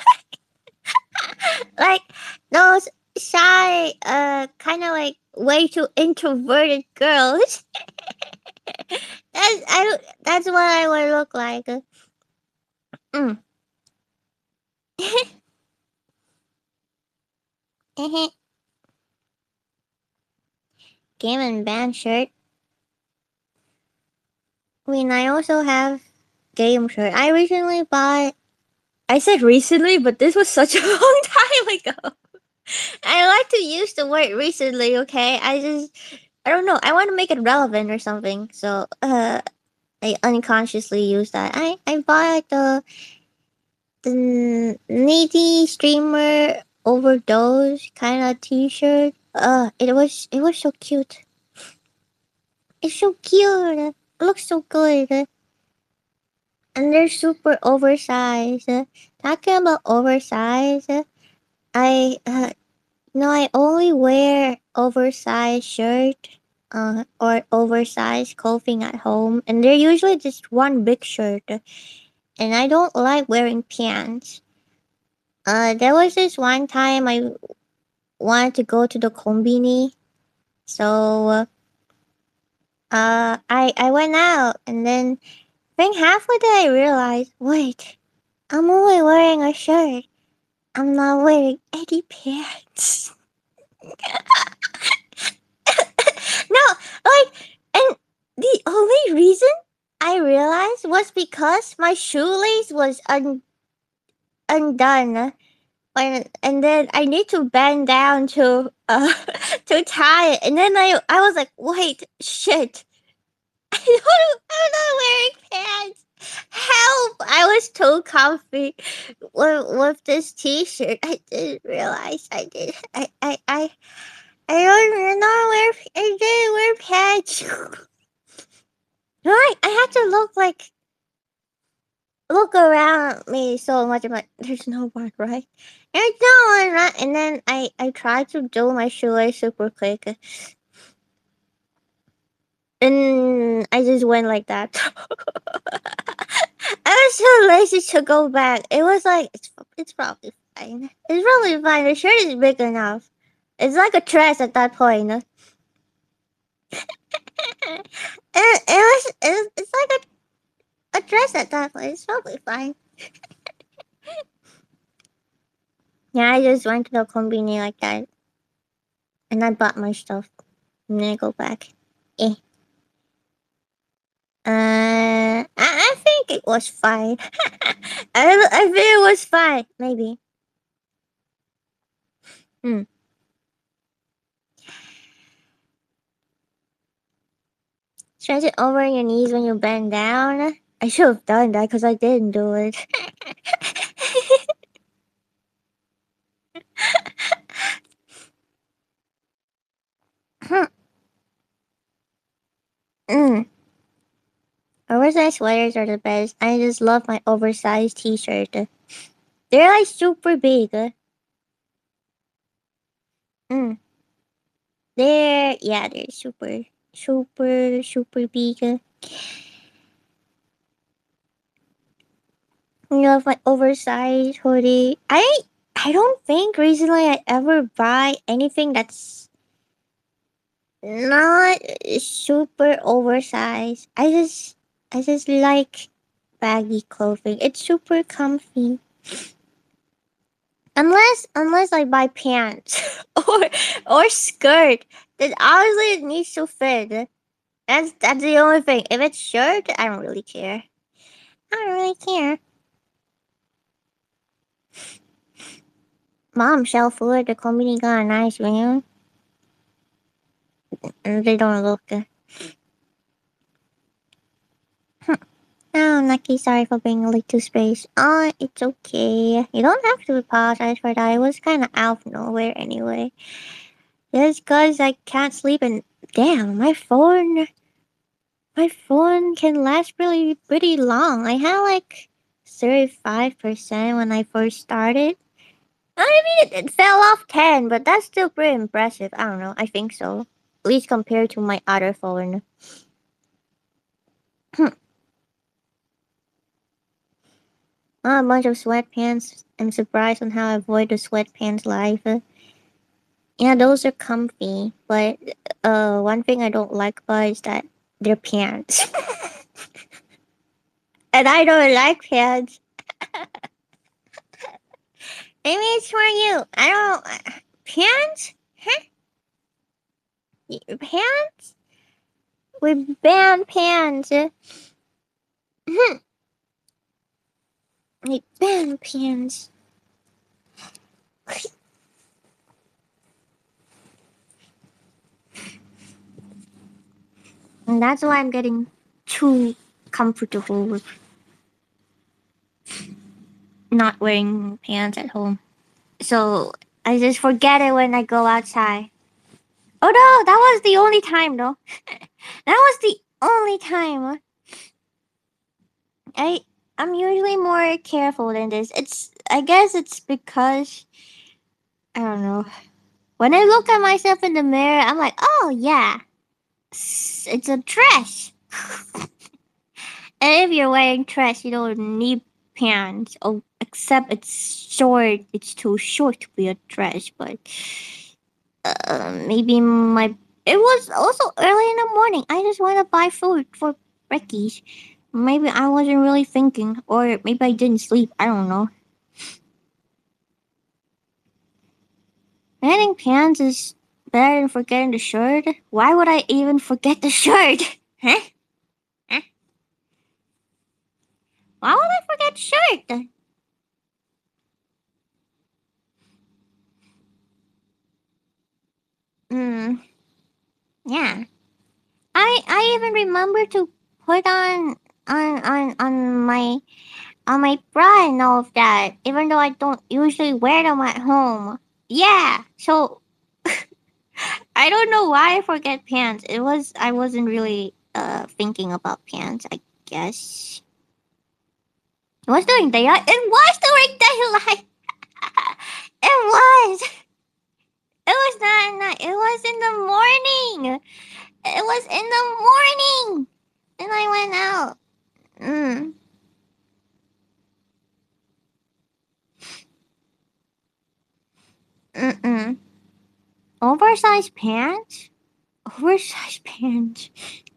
Like those shy, kind of like way too introverted girls. That's what I would look like. Mm. Game and band shirt. I mean, I also have game shirt. I recently bought. I said recently, but this was such a long time ago. I like to use the word recently. Okay, I don't know. I want to make it relevant or something. So I unconsciously use that. I bought the needy streamer overdose kind of T-shirt. It was so cute. It's so cute. It looks so good. And they're super oversized. Talking about oversized, I only wear oversized shirt, or oversized clothing at home, and they're usually just one big shirt. And I don't like wearing pants. There was this one time I wanted to go to the kombini, so I went out, and then I think halfway there I realized, wait, I'm only wearing a shirt. I'm not wearing any pants. No, like, and the only reason I realized was because my shoelace was undone. And then I need to bend down to to tie it, and then I was like, wait, shit, I'm not wearing pants. Help! I was too comfy with this t-shirt. I didn't realize I did. I don't know where I did wear pants. Right? I had to look around me so much. I'm like, there's no one, right? There's no one, right? And then I tried to do my shoelace super quick. And I just went like that. I was too lazy to go back. It was like it's probably fine. It's probably fine. The shirt is big enough. It's like a dress at that point. It's like a dress at that point. It's probably fine. Yeah, I just went to the convenience like that, and I bought my stuff. And then I go back. Eh. I think it was fine. I think it was fine. Maybe. Hmm. Stretch it over your knees when you bend down. I should have done that because I didn't do it. mm. Oversized sweaters are the best. I just love my oversized t-shirt. They're like super big. Mm. They're super big. I love my oversized hoodie. I don't think recently I ever buy anything that's not super oversized. I just like baggy clothing. It's super comfy. Unless I buy pants or skirt, then obviously it needs to fit. That's the only thing. If it's shirt, I don't really care. I don't really care. Mom, sell food. The company got a nice menu. And they don't look good. Oh, Nucky, sorry for being late to space. Oh, it's okay. You don't have to apologize for that. It was kind of out of nowhere anyway. Just cause I can't sleep and damn, my phone can last really pretty long. I had like 35% when I first started. I mean, it fell off 10, but that's still pretty impressive. I don't know. I think so. At least compared to my other phone. A bunch of sweatpants. I'm surprised on how I avoid the sweatpants life. Yeah, those are comfy, but one thing I don't like about is that they're pants. And I don't like pants. Maybe it's for you. I don't pants? Huh? Pants? We ban pants. We ban pants. And that's why I'm getting too comfortable with not wearing pants at home. So I just forget it when I go outside. Oh no, that was the only time though. That was the only time. I I'm usually more careful than this. I guess it's because I don't know. When I look at myself in the mirror, I'm like, oh yeah, it's a dress. And if you're wearing dress, you don't need pants. Oh, except it's short. It's too short to be a dress. But maybe my. It was also early in the morning. I just want to buy food for Ricky's. Maybe I wasn't really thinking, or maybe I didn't sleep. I don't know. Wearing pants is better than forgetting the shirt. Why would I even forget the shirt? Huh? Huh? Why would I forget shirt? Hmm. Yeah. I even remember to put on. on my bra and all of that, even though I don't usually wear them at home. Yeah, so I don't know why I forget pants. I wasn't really thinking about pants, I guess. It was during daylight. It was during daylight. It was. It was not at night. It was in the morning. It was in the morning. And I went out. Mm. Mm-mm. Oversized pants? Oversized pants.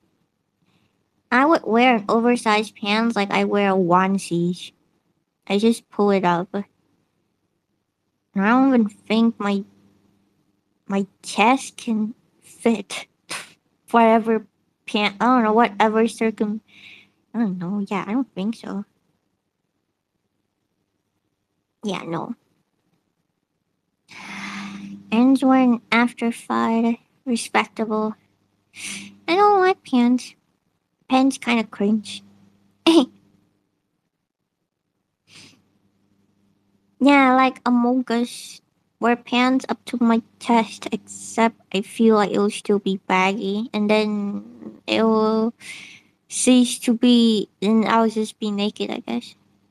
I would wear an oversized pants like I wear a onesie. I just pull it up. And I don't even think my chest can fit whatever pant. I don't know, whatever I don't know. Yeah, I don't think so. Yeah, no. Ends when after 5. Respectable. I don't like pants. Pants kind of cringe. Yeah, like Among Us. Wear pants up to my chest, except I feel like it will still be baggy, and then it will cease to be, and I'll just be naked, I guess.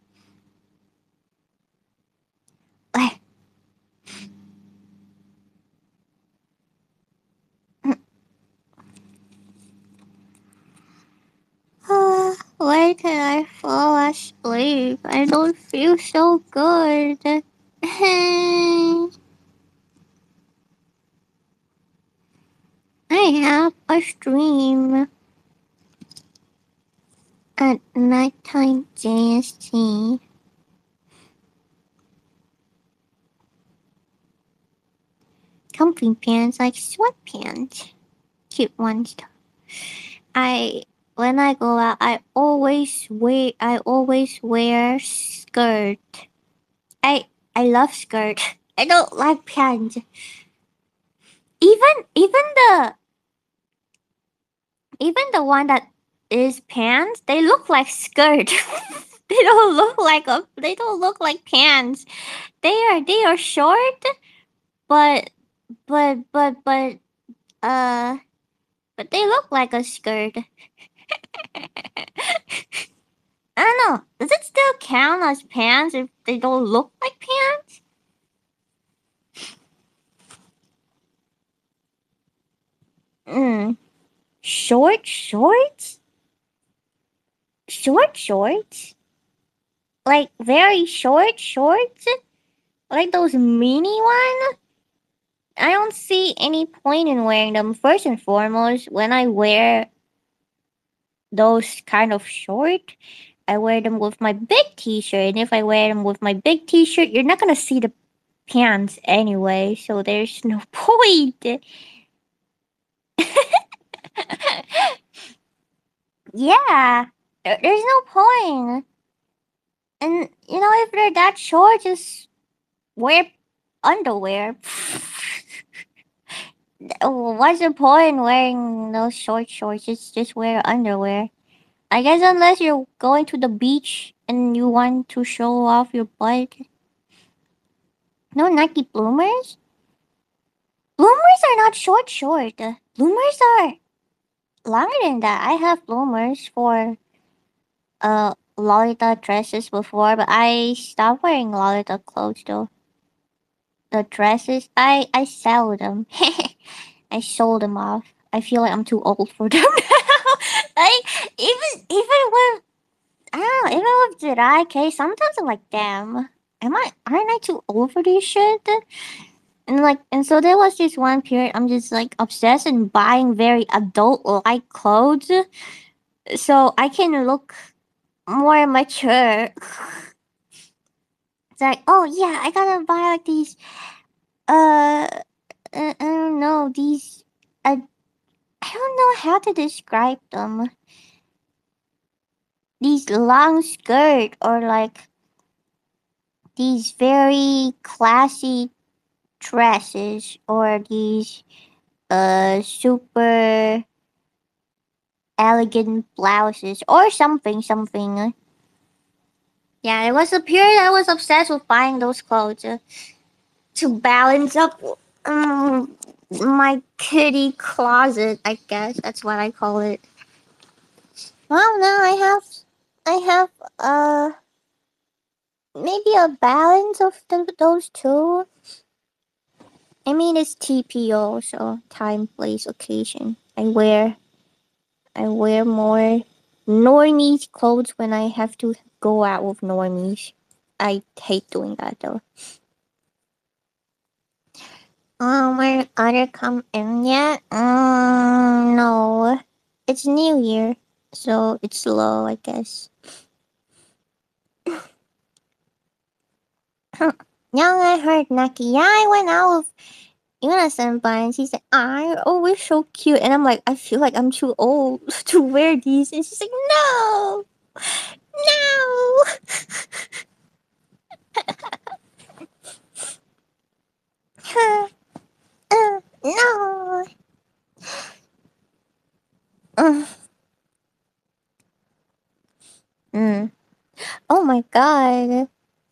Why can I fall asleep? I don't feel so good. I have a stream at nighttime JST. Comfy pants like sweatpants. Cute ones. I when I go out I always wear skirt. I love skirt. I don't like pants. Even the one that is pants, they look like skirt. They don't look like pants. They are short, but but but but uh but they look like a skirt. I don't know. Does it still count as pants if they don't look like pants? Mm. Short shorts? Short shorts? Like very short shorts? Like those mini ones? I don't see any point in wearing them. First and foremost, when I wear those kind of short, I wear them with my big t-shirt. And if I wear them with my big t-shirt, you're not gonna see the pants anyway, so there's no point. Yeah, there's no point. And if they're that short, just wear underwear. What's the point wearing those short shorts? Just wear underwear. I guess unless you're going to the beach and you want to show off your butt. No, Nike bloomers. Bloomers are not short short. Bloomers are longer than that. I have bloomers for Lolita dresses before, but I stopped wearing Lolita clothes though. The dresses, I sell them. I sold them off. I feel like I'm too old for them now. Like even with I don't know, even with Jiraiya, sometimes I'm like, damn, aren't I too old for this shit? And so there was this one period I'm just like obsessed and buying very adult like clothes so I can look more mature. It's like, oh yeah, I gotta buy like these uh I don't know, these I don't know how to describe them. These long skirt or like these very classy dresses or these super elegant blouses or something. Yeah, it was a period I was obsessed with buying those clothes to balance up um, my kitty closet. I guess that's what I call it. Well, now I have maybe a balance of those two. I mean, it's TPO, so time, place, occasion. I wear more normies clothes when I have to go out with normies. I hate doing that though. Where other come in yet? No. It's New Year, so it's slow, I guess. Young, I heard Naki. Yeah, I went out with Yuna senpai, and she said, "I always so cute," and I'm like, I feel like I'm too old to wear these, and she's like, "No, no." No. Mm. Oh my god.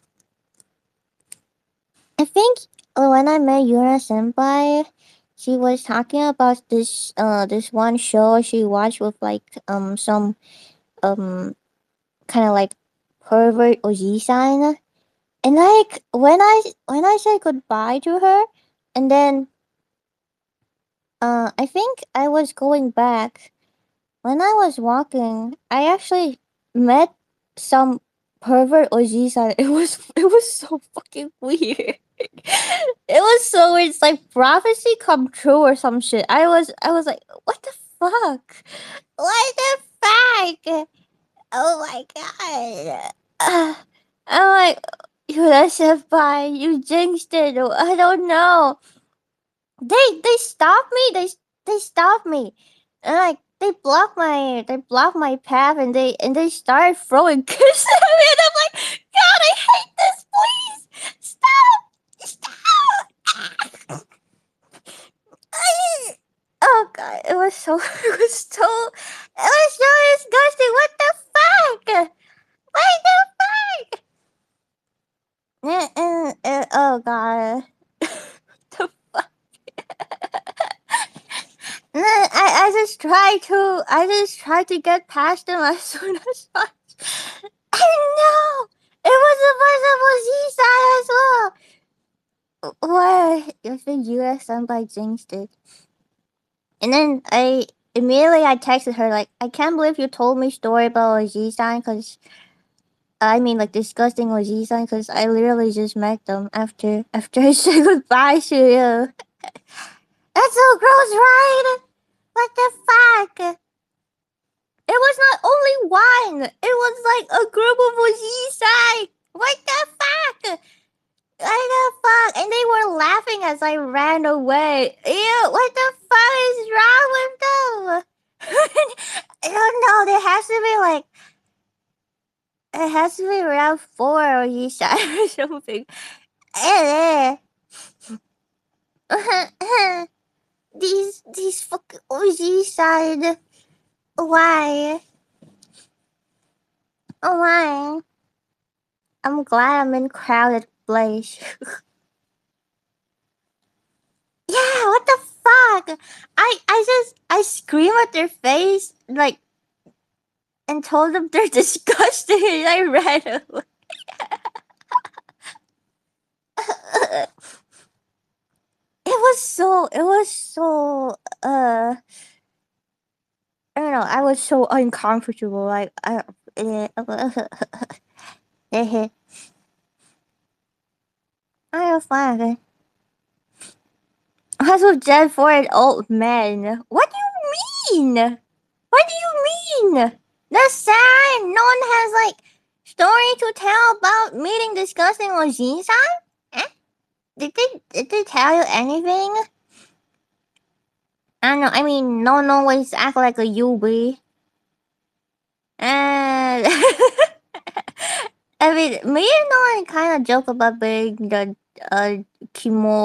I think when I met Yura Senpai, she was talking about this one show she watched with like some um kind of like pervert oji-san. And like when I said goodbye to her, and then I think I was going back. When I was walking, I actually met some pervert oji-san. It was so fucking weird. It was so weird. It's like prophecy come true or some shit. I was like, what the fuck? What the fuck? Oh my god. I'm like, Yura you jinxed it. I don't know. They stopped me. They stopped me. And like they blocked my path, and they started throwing kisses at me, and I'm like, God, I hate this. Please stop. Oh god, it was so disgusting. What the fuck? What the fuck? Oh god. The fuck? I just tried to get past them as soon as possible. I know it was a possible Z side as well. What? I think US somebody jinxed it. And then I texted her like, I can't believe you told me story about Oji-san, because I mean like disgusting Oji-san, because I literally just met them after I said goodbye to you. That's so gross, right? What the fuck? It was not only one. It was like a group of Oji-san. What the fuck? What the fuck? And they were laughing as I ran away. Ew, what the fuck is wrong with them? I don't know. It has to be around 4 or you shy or something. These fucking OG side. Why? Oh why? I'm glad I'm in crowded place. Yeah, what the fuck? I scream at their face like and told them they're disgusting, and I ran away. It was so I don't know, I was so uncomfortable. Like I was fine. I was with Jen for an old man. What do you mean? What do you mean? The sign. No one has like story to tell about meeting disgusting or G-san? Eh? Did they tell you anything? I don't know. I mean, no one always act like a UB. And I mean, me and Nolan kind of joke about being the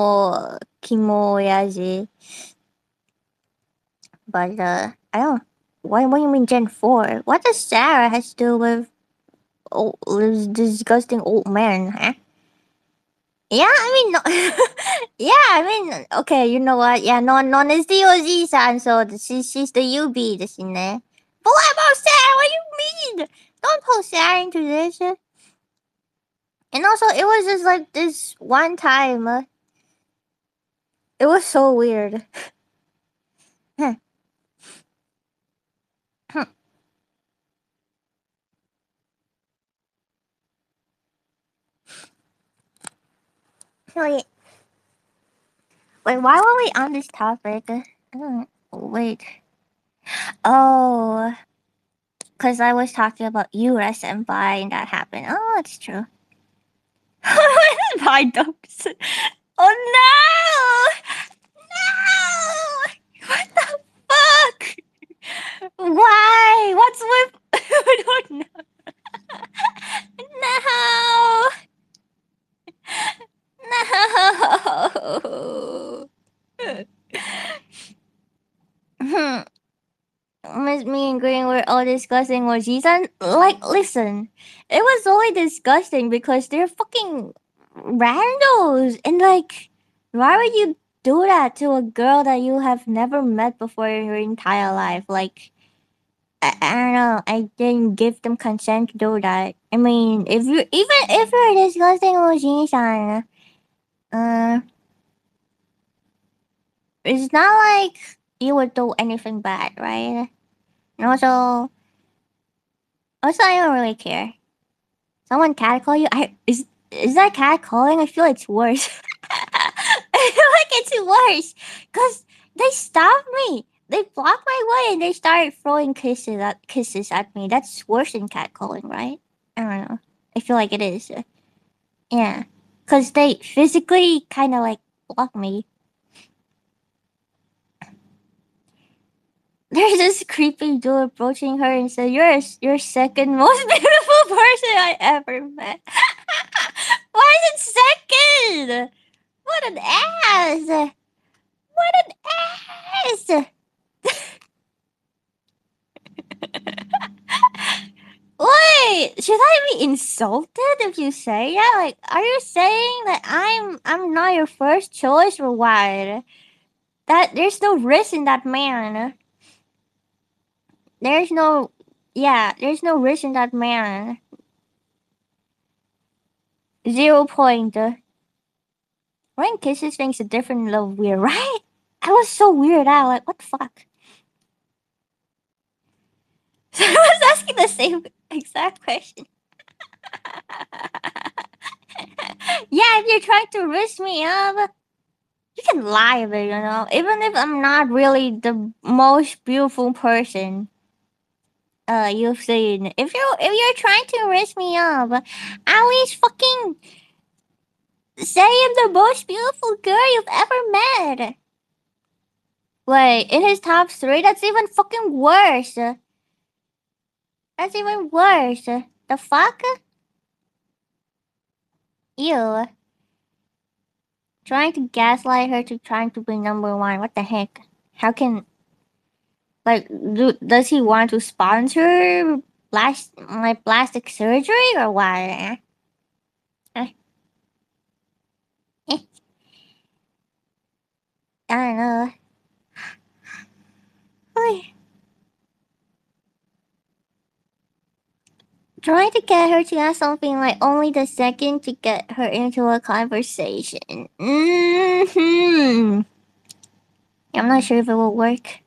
Kimoyaji, but I don't. What do you mean Gen 4? What does Sarah has to do with this disgusting old man, huh? Yeah, I mean, no, yeah, I mean, okay, you know what? Yeah, non is the OG-san, so she's the UB, ですね. But what about Sarah? What do you mean? Don't pull Sarah into this. And also, it was just like this one time. It was so weird. Huh. Hmm. Wait, wait, why were we on this topic? I don't. Wait. Oh, because I was talking about Yura Senpai and that happened. Oh, that's true. My dogs. Oh no! No! What the fuck? Why? What's with? I don't know. No! No! Hmm. Miss Me and Green were all discussing Mojisan. Like, listen, it was only disgusting because they're fucking randos. And, like, why would you do that to a girl that you have never met before in your entire life? Like, I don't know. I didn't give them consent to do that. I mean, even if you're discussing Mojisan, uh, it's not like you would do anything bad, right? And also, I don't really care. Someone catcall you? Is that catcalling? I feel it's worse. I feel like it's worse because they stopped me. They blocked my way and they started throwing kisses at me. That's worse than catcalling, right? I don't know. I feel like it is. Yeah, because they physically kind of like block me. There's this creepy dude approaching her and said, "You're second most beautiful person I ever met." Why is it second? What an ass! What an ass! Wait, should I be insulted if you say that? Like, are you saying that I'm not your first choice or what? That there's no risk in that man. There's no, yeah, there's no risk in that man. 0 point. Ryan kisses things a different level weird, right? I was so weird out. Like, what the fuck? So I was asking the same exact question. Yeah, if you're trying to risk me up, you can lie a bit, you know. Even if I'm not really the most beautiful person you've seen. If you're trying to risk me up, at least fucking say I'm the most beautiful girl you've ever met. Wait, in his top three, that's even fucking worse. That's even worse. The fuck? Ew. Trying to gaslight her to trying to be number one. What the heck? How can like does he want to sponsor my plastic surgery or what? Eh, eh, I don't know. Ay. Trying to get her to ask something like only the second to get her into a conversation. I'm not sure if it will work.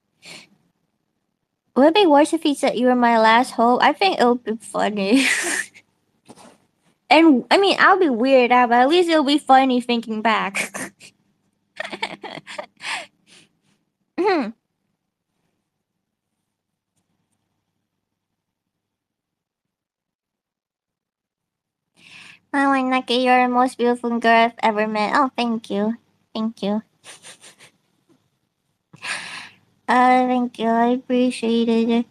Would it be worse if he said you were my last hope? I think it would be funny. And I mean, I'll be weird out, but at least it'll be funny thinking back. Oh, my Naki, you're the most beautiful girl I've ever met. Oh, thank you. Thank you. Thank you. I appreciate it.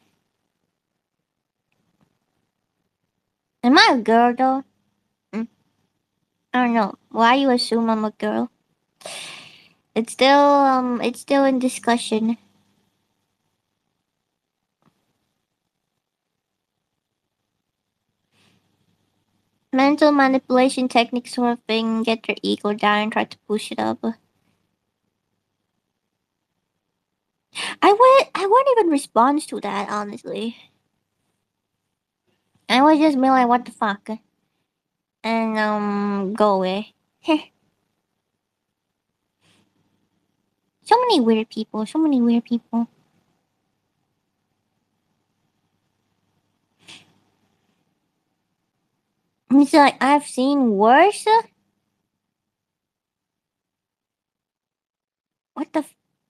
Am I a girl though? Mm, I don't know. Why you assume I'm a girl? It's still in discussion. mental manipulation technique sort of thing, get your ego down and try to push it up. I wouldn't even respond to that, honestly. I would just be like, what the fuck? And go away. So many weird people, so many weird people. It's like I've seen worse. What the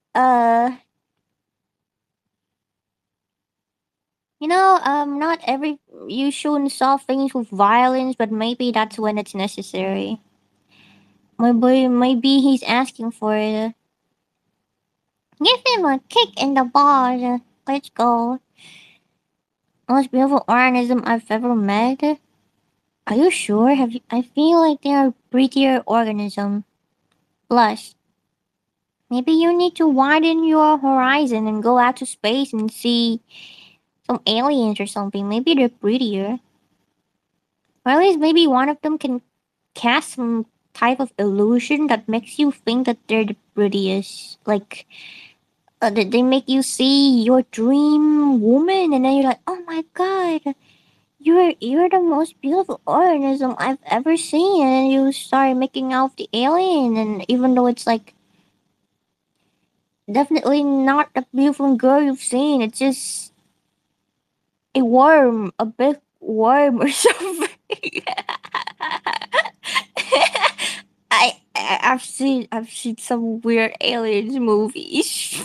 not every you shouldn't solve things with violence, but maybe that's when it's necessary. Maybe he's asking for it. Give him a kick in the balls. Let's go. Most beautiful organism I've ever met. Are you sure? Have you? I feel like they are prettier organism. Plus, maybe you need to widen your horizon and go out to space and see some aliens or something. Maybe they're prettier. Or at least maybe one of them can cast some type of illusion that makes you think that they're the prettiest. Like, that they make you see your dream woman, and then you're like, oh my god, you're the most beautiful organism I've ever seen. And you start making out with the alien, and even though it's like definitely not the beautiful girl you've seen, it's just a worm, a big worm or something. I've seen some weird aliens movies.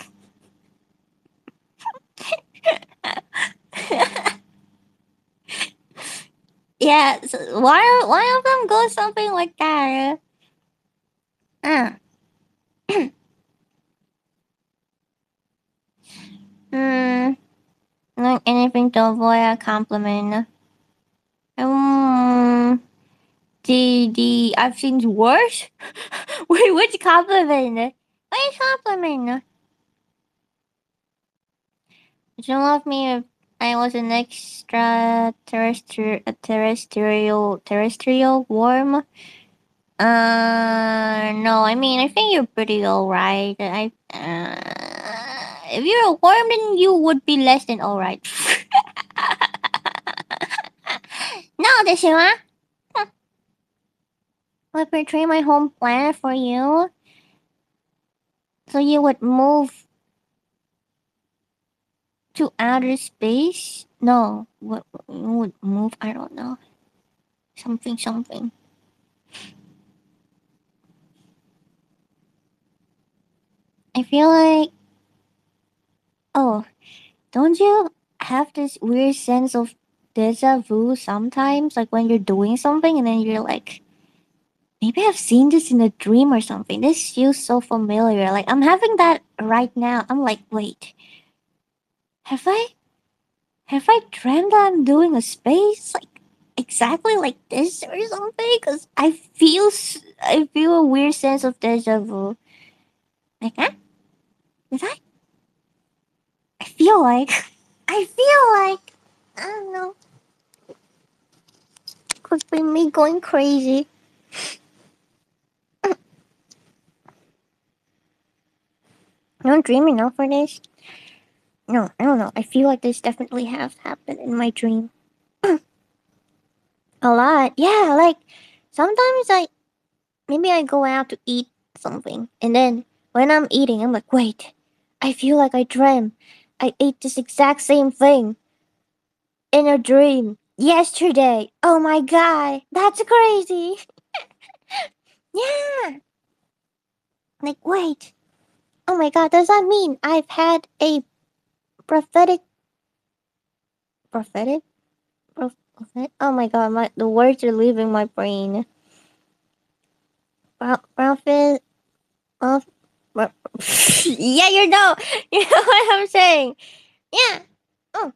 Yeah, so why of them go something like that? Uh, hmm, like anything to avoid a compliment. Um, the I've seen worse. Wait, which compliment? Which compliment? Would you love me if I was an extraterrestrial, terrestrial worm? No. I mean, I think you're pretty alright. If you're a worm, then you would be less than alright. No, Deshima. I portray my home planet for you, so you would move to outer space. No, what you would move? I don't know. Something, something. I feel like. Oh, don't you have this weird sense of deja vu sometimes? Like when you're doing something and then you're like, maybe I've seen this in a dream or something. This feels so familiar. Like I'm having that right now. I'm like, wait, have I dreamt that I'm doing a space like exactly like this or something? Because I feel a weird sense of deja vu. Like, huh? Did I? I feel like I feel like I don't know. Could be me going crazy. You don't dream enough for this? No, I don't know. I feel like this definitely have happened in my dream. A lot. Yeah, like sometimes maybe I go out to eat something and then when I'm eating I'm like, wait, I feel like I dream. I ate this exact same thing in a dream yesterday. Oh my god, that's crazy. Yeah. Like wait. Oh my god, does that mean I've had a prophetic prophetic? Oh my god, the words are leaving my brain. Prophet. Uh, yeah, you know, you know what I'm saying. Yeah. Oh,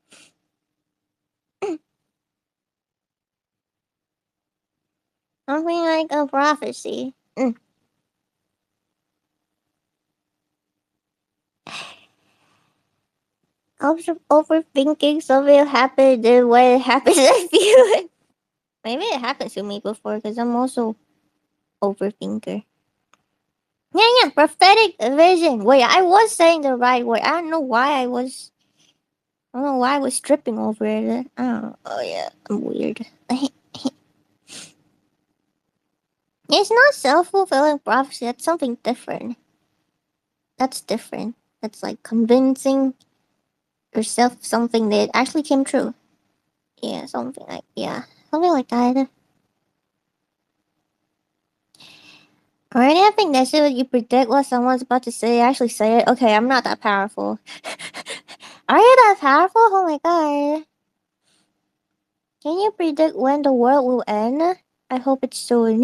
something like a prophecy. Also, overthinking something happened and when it happens, I feel it. Maybe it happened to me before because I'm also overthinker. Yeah, yeah, prophetic vision. Wait, I was saying the right word. I don't know why I was. I don't know why I was tripping over it. I don't know. Oh yeah, I'm weird. It's not self-fulfilling prophecy. That's something different. That's different. That's like convincing yourself something that actually came true. Yeah, something like that. Already, I think that's it. You predict what someone's about to say, actually say it. Okay, I'm not that powerful. Are you that powerful? Oh my god. Can you predict when the world will end? I hope it's soon.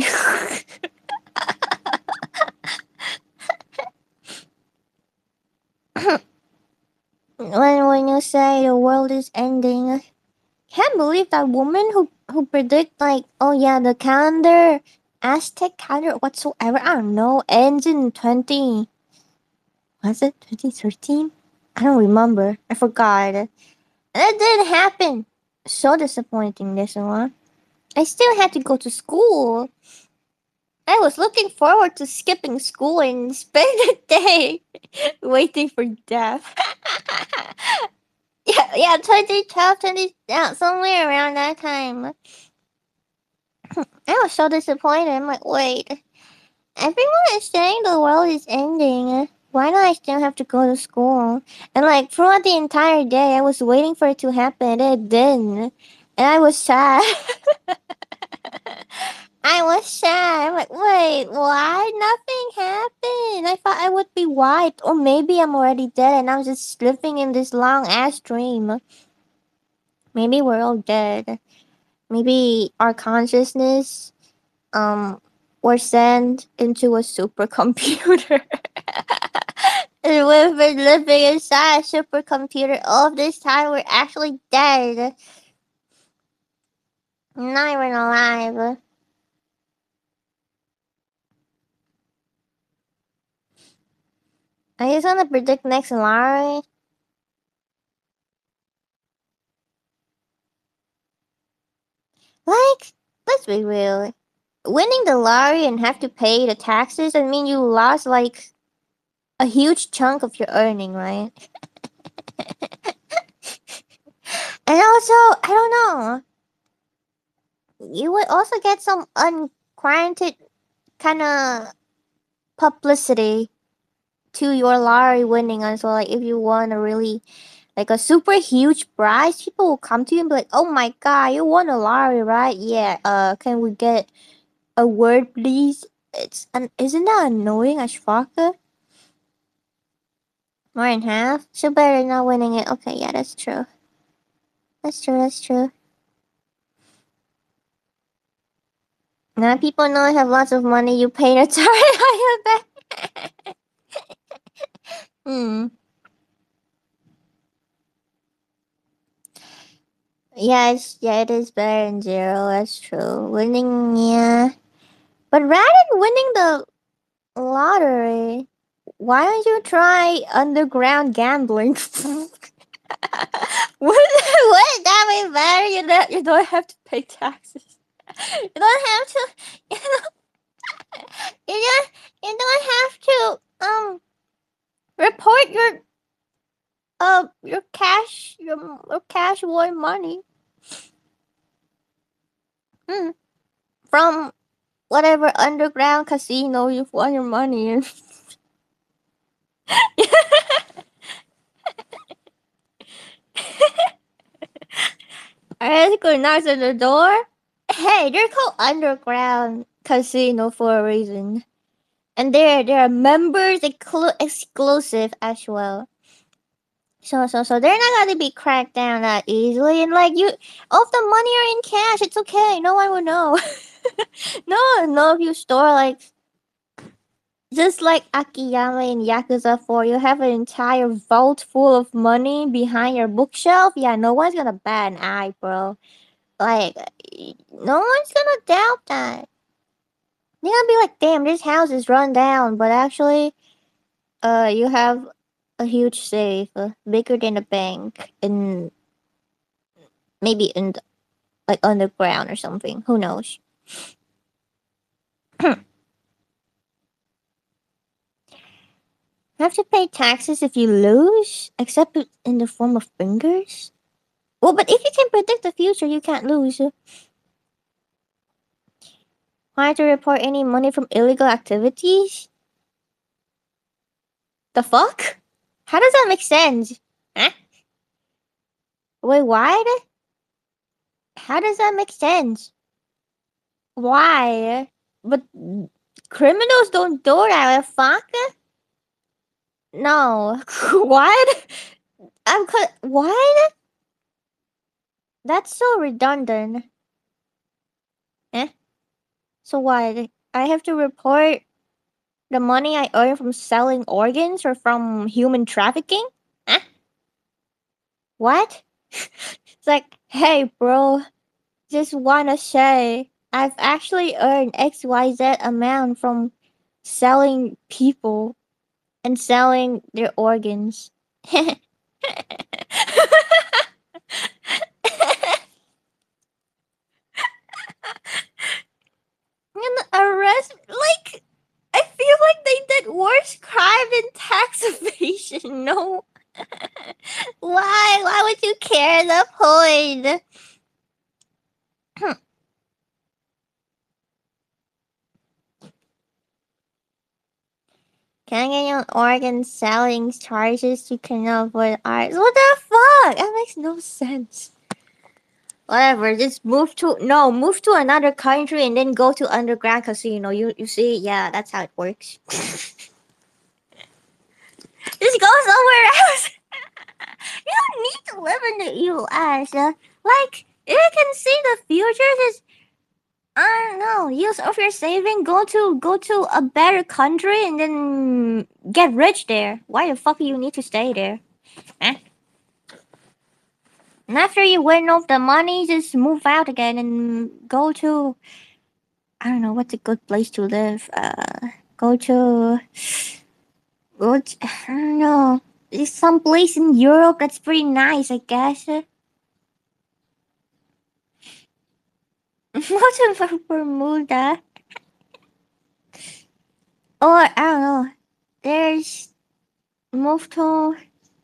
when you say the world is ending, can't believe that woman who predict like, oh yeah, the calendar, Aztec calendar whatsoever, I don't know, ends in 20, was it 2013? I don't remember, I forgot. And it didn't happen. So disappointing, this one. I still had to go to school. I was looking forward to skipping school and spend the day waiting for death. Yeah, 2012, 20, yeah, somewhere around that time. I was so disappointed. I'm like, wait, everyone is saying the world is ending. Why do I still have to go to school? And like throughout the entire day, I was waiting for it to happen, and it didn't. And I was sad. I was sad. I'm like, wait, why? Nothing happened. I thought I would be wiped. Or maybe I'm already dead and I'm just living in this long ass dream. Maybe we're all dead. Maybe our consciousness were sent into a supercomputer. And we've been living inside a supercomputer all of this time. We're actually dead. Not even alive. I just want to predict next lottery. Like, let's be real. Winning the lottery and have to pay the taxes, I mean, you lost like a huge chunk of your earning, right? And also, I don't know, you would also get some unwarranted kind of publicity to your lottery winning as well. Like, if you won a really, like a super huge prize, people will come to you and be like, oh my god, you won a lottery, right? Yeah, can we get a word, please? Isn't that annoying as fuck? More than half? So better than not winning it. Okay, yeah, that's true. That's true. Now people know I have lots of money, you pay the turret on your back. Hmm. Yeah, it is better than zero, that's true. Winning, yeah. But rather than winning the lottery, why don't you try underground gambling? Would that be better? You don't have to pay taxes. You don't have to. You You don't you don't have to report your cash won money hmm, from whatever underground casino you've won your money in. Alright, go knocks on the door. Hey, they're called underground casino for a reason. And they're members exclusive as well. So they're not gonna be cracked down that easily. And like you, all of the money are in cash. It's okay. No one will know. No one will know if you store like just like Akiyama in Yakuza 4. You have an entire vault full of money behind your bookshelf. Yeah, no one's gonna bat an eye, bro. Like no one's gonna doubt that. They're gonna be like, damn, this house is run down, but actually, you have a huge safe, bigger than a bank, and maybe in like underground or something. Who knows? Have to pay taxes if you lose, except in the form of fingers? Well, but if you can predict the future, you can't lose. Why to report any money from illegal activities? The fuck? How does that make sense? Huh? Wait, what? How does that make sense? Why? But criminals don't do that. Fuck? No. What? What? That's so redundant. Eh? So what? I have to report the money I earn from selling organs or from human trafficking? Eh? What? It's like, hey, bro, just wanna say I've actually earned XYZ amount from selling people and selling their organs. And arrest, like, I feel like they did worse crime than tax evasion. No. Why? Why would you care the point? Can I get you an organ selling charges you can avoid art? What the fuck? That makes no sense. Whatever, just move to another country and then go to underground casino. You see, yeah, that's how it works. Just go somewhere else. You don't need to live in the U.S. Like, if you can see the future, just I don't know. Use of your saving. Go to a better country and then get rich there. Why the fuck do you need to stay there? Eh? And after you win off the money, just move out again and go to I don't know what's a good place to live. Go to I don't know. There's some place in Europe that's pretty nice, I guess. What about Bermuda? Or I don't know. There's move to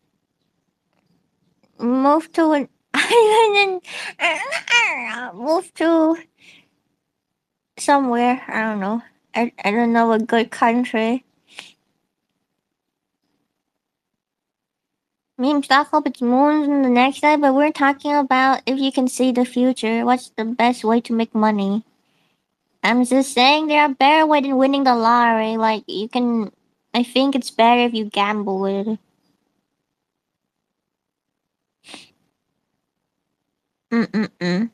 move to an island and move to somewhere. I don't know. I don't know a good country. Meme stock up its moons in the next day, but we're talking about if you can see the future, what's the best way to make money? I'm just saying there are better ways than winning the lottery. Like you can I think it's better if you gamble with it. Mm-mm-mm.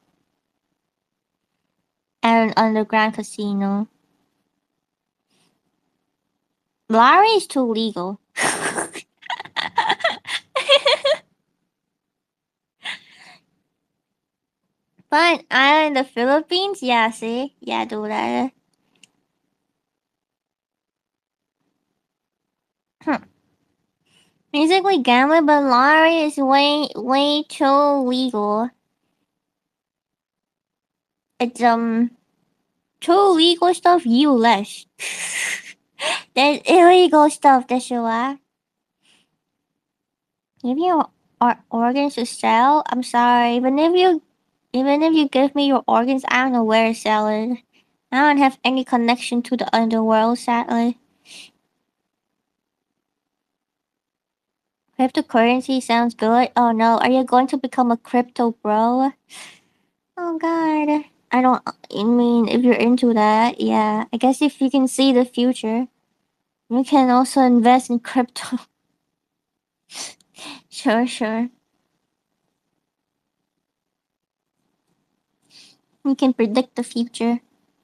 At an underground casino. Lottery is too legal. But island in the Philippines? Yeah, see? Yeah, do that. Huh. Basically gambling, but lottery is way too legal. It's too legal stuff you less. There's illegal stuff that you are. If you are organs to sell, I'm sorry. Even if you give me your organs, I don't know where to sell it. I don't have any connection to the underworld, sadly. Cryptocurrency sounds good. Oh no, are you going to become a crypto bro? Oh god. I don't. I mean, if you're into that, yeah. I guess if you can see the future, you can also invest in crypto. Sure, sure. You can predict the future.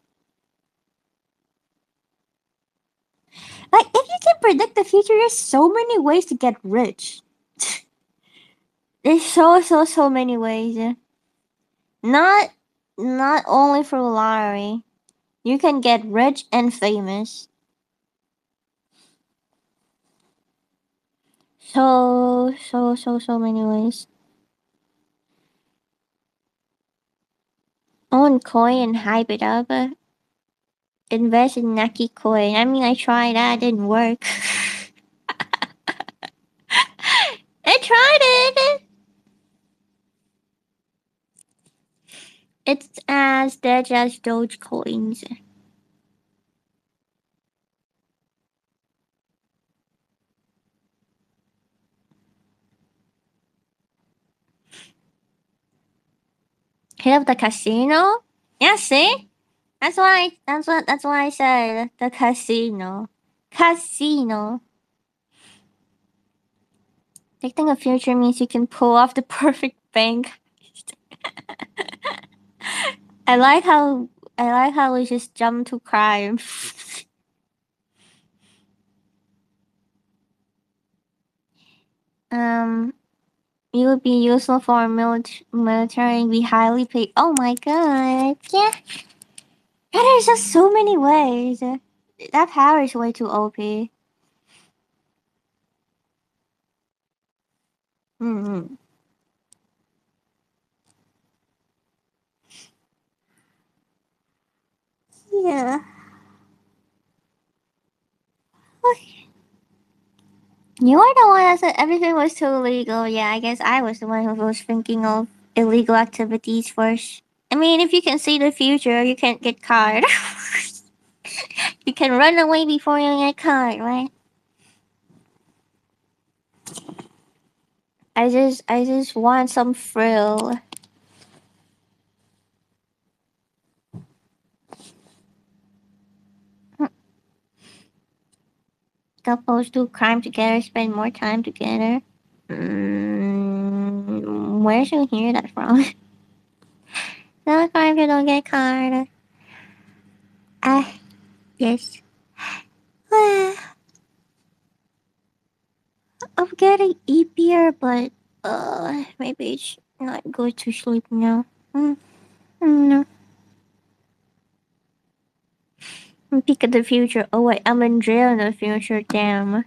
Like, if you can predict the future, there's so many ways to get rich. There's so many ways. Not not only for lottery. You can get rich and famous. So many ways. one coin and hype it up. Invest in Naki coin. I mean, I tried that, didn't work. I tried it. It's as dead as Dogecoins. Hit up the casino? Yeah, see? That's why I said the casino. Casino. Predicting the future means you can pull off the perfect bank. I like how we just jump to crime. um you would be useful for military and be highly paid. Oh my god. Yeah. There's just so many ways. That power is way too OP. Mm-hmm. Yeah. You were the one that said everything was too illegal. Yeah, I guess I was the one who was thinking of illegal activities first. I mean, if you can see the future, you can't get caught. You can run away before you get caught, right? I just want some thrill. Couples do crime together, spend more time together. Where should we hear that from? No crime, you don't get caught. Ah, yes. I'm getting eepier, but maybe it's not good to sleep now. Mm, no. Peek at the future. Oh wait, I'm in jail in the future. Damn.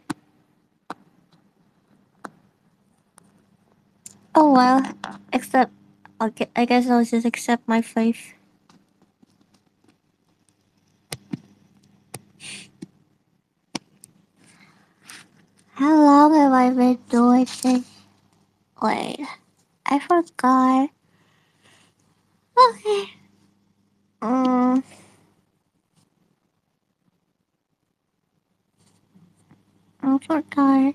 Oh well. Except, okay, I guess I'll just accept my fate. How long have I been doing this? Wait, I forgot. Okay. Um, I forgot.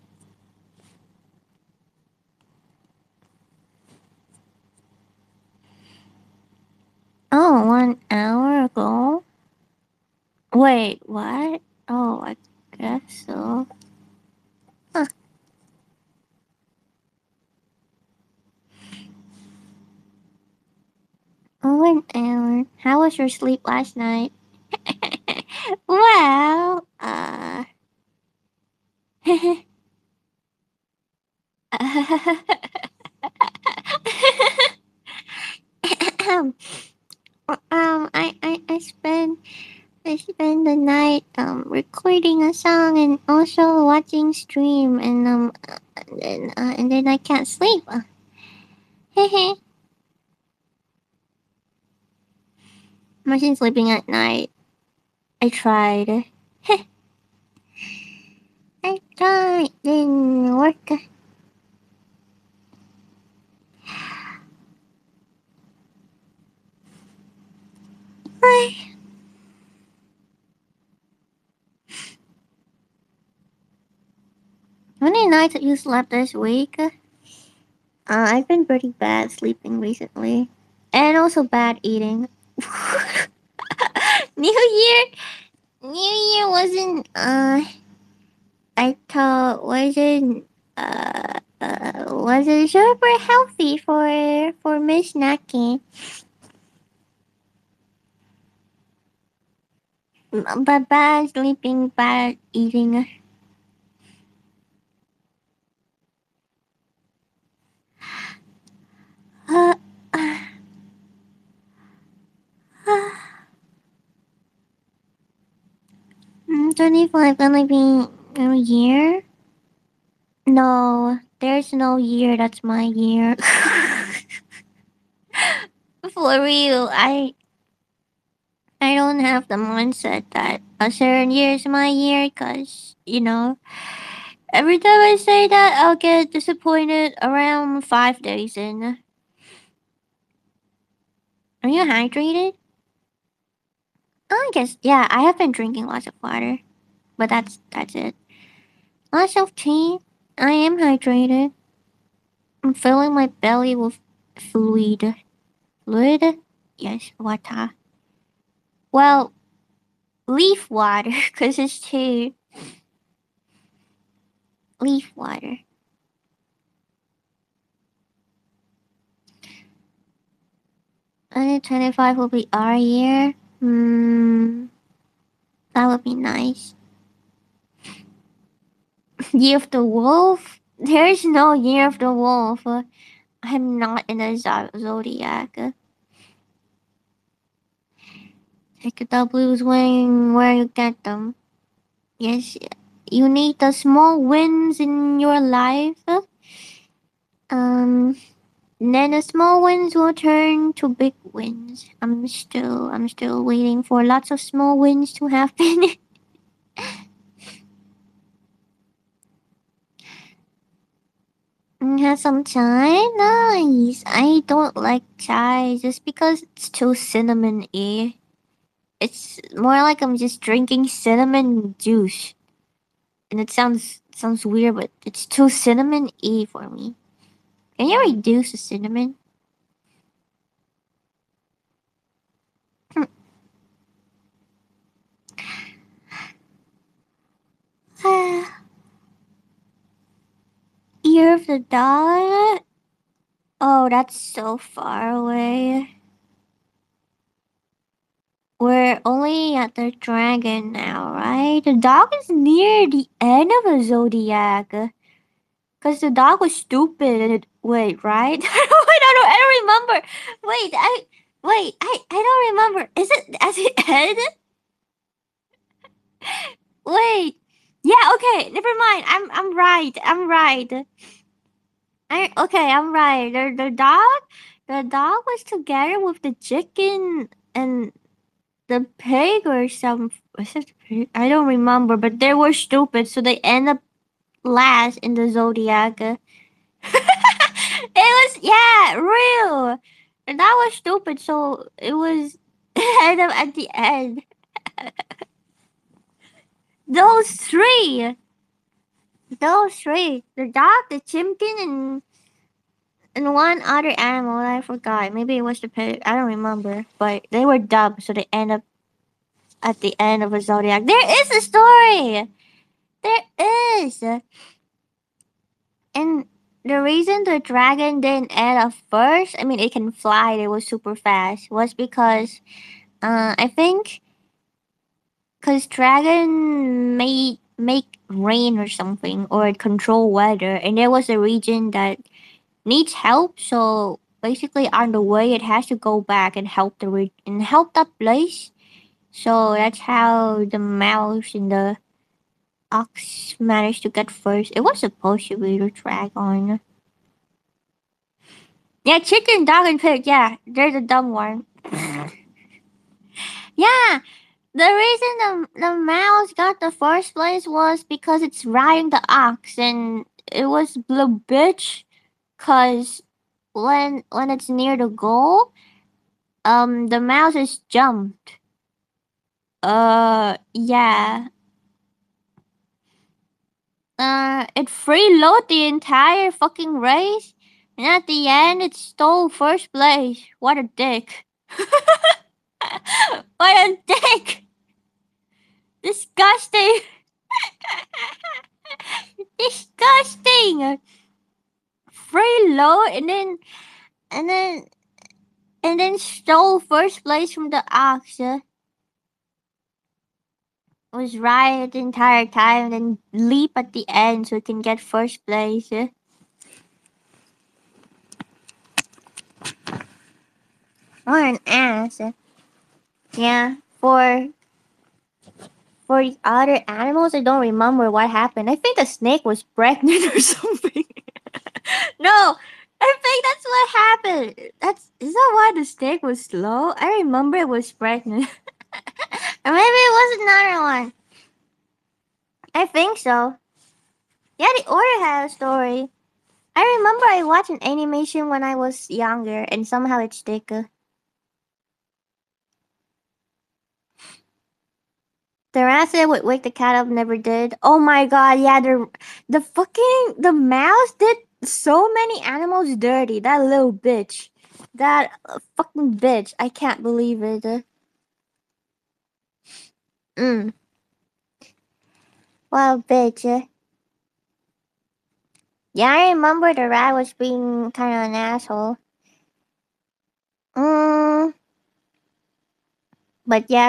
Oh, 1 hour ago? Wait, what? Oh, I guess so. Huh. Oh, 1 hour. How was your sleep last night? Well, I spend the night recording a song and also watching stream and then I can't sleep. Imagine sleeping at night. I tried. I tried. Didn't work. How many nights have you slept this week? I've been pretty bad sleeping recently, and also bad eating. New Year, New Year wasn't. I thought wasn't super healthy for Miss Naki. But bad sleeping, bad eating. Uh, uh, 25 gonna be a year? No, there's no year that's my year. For real, I don't have the mindset that a certain year is my year, cause every time I say that, I'll get disappointed around 5 days in. Are you hydrated? I guess yeah. I have been drinking lots of water, but that's it. Lots of tea. I am hydrated. I'm filling my belly with fluid. Fluid? Yes, water. Well, leaf water, cause it's tea. Leaf water. 2025 will be our year. That would be nice. Year of the Wolf? There's no Year of the Wolf. I'm not in the zodiac. Take the blues where you get them. Yes, you need the small wins in your life. Um, then the small wins will turn to big wins. I'm still waiting for lots of small wins to happen. Have some chai? Nice. I don't like chai just because it's too cinnamon-y. It's more like I'm just drinking cinnamon juice. And it sounds weird, but it's too cinnamon-y for me. Can you reduce the cinnamon? Year of the dog? Oh, that's so far away. We're only at the dragon now, right? The dog is near the end of the zodiac. Because the dog was stupid and it. Wait, right? I don't remember. I don't remember. Is it at the end? Wait. Yeah, okay, never mind. I'm right. I'm right. I'm right. The dog was together with the chicken and the pig or some. Was it pig? I don't remember, but they were stupid, so they end up last in the zodiac. It was yeah, real. And that was stupid, so it was end up at the end. Those three. Those three. The dog, the chimkin, and one other animal that I forgot. Maybe it was the pig. I don't remember. But they were dumb, so they end up at the end of a zodiac. There is a story. There is. And the reason the dragon didn't end up first, I mean, it can fly, it was super fast, was because I think because dragon may make rain or something or control weather, and there was a region that needs help. So basically, on the way, it has to go back and help and help that place. So that's how the mouse and the ox managed to get first. It was supposed to be the dragon. Yeah, chicken, dog, and pig. Yeah, they're the dumb one. Yeah, the reason the mouse got the first place was because it's riding the ox, and it was the bitch. Cause when it's near the goal, the mouse is jumped. Yeah. It freeload the entire fucking race, and at the end, it stole first place. What a dick. What a dick. Disgusting. Disgusting. Freeload and then and then stole first place from the ox. Was right the entire time, then leap at the end so it can get first place. What an ass. Yeah, for the other animals, I don't remember what happened. I think the snake was pregnant or something. No, I think that's what happened. Is that why the snake was slow? I remember it was pregnant. Or maybe it was another one. I think so. Yeah, the order had a story. I remember I watched an animation when I was younger, and somehow it stick. The rabbit would wake the cat up, never did. Oh my god, yeah, the mouse did so many animals dirty. That little bitch. That fucking bitch. I can't believe it. Mm. Well, bitch. Yeah, I remember the rat was being kind of an asshole. Mm. But yeah,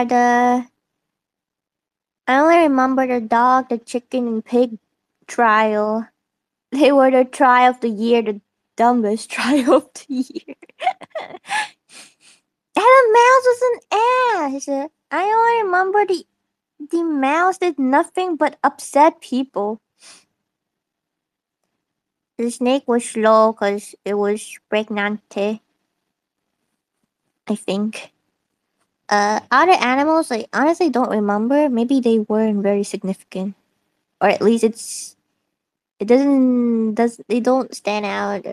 I only remember the dog, the chicken, and pig trial. They were the trial of the year, the dumbest trial of the year. And the mouse was an ass. I only remember the mouse did nothing but upset people. The snake was slow because it was pregnant, I think. Other animals, I honestly don't remember. Maybe they weren't very significant, or at least it does they don't stand out.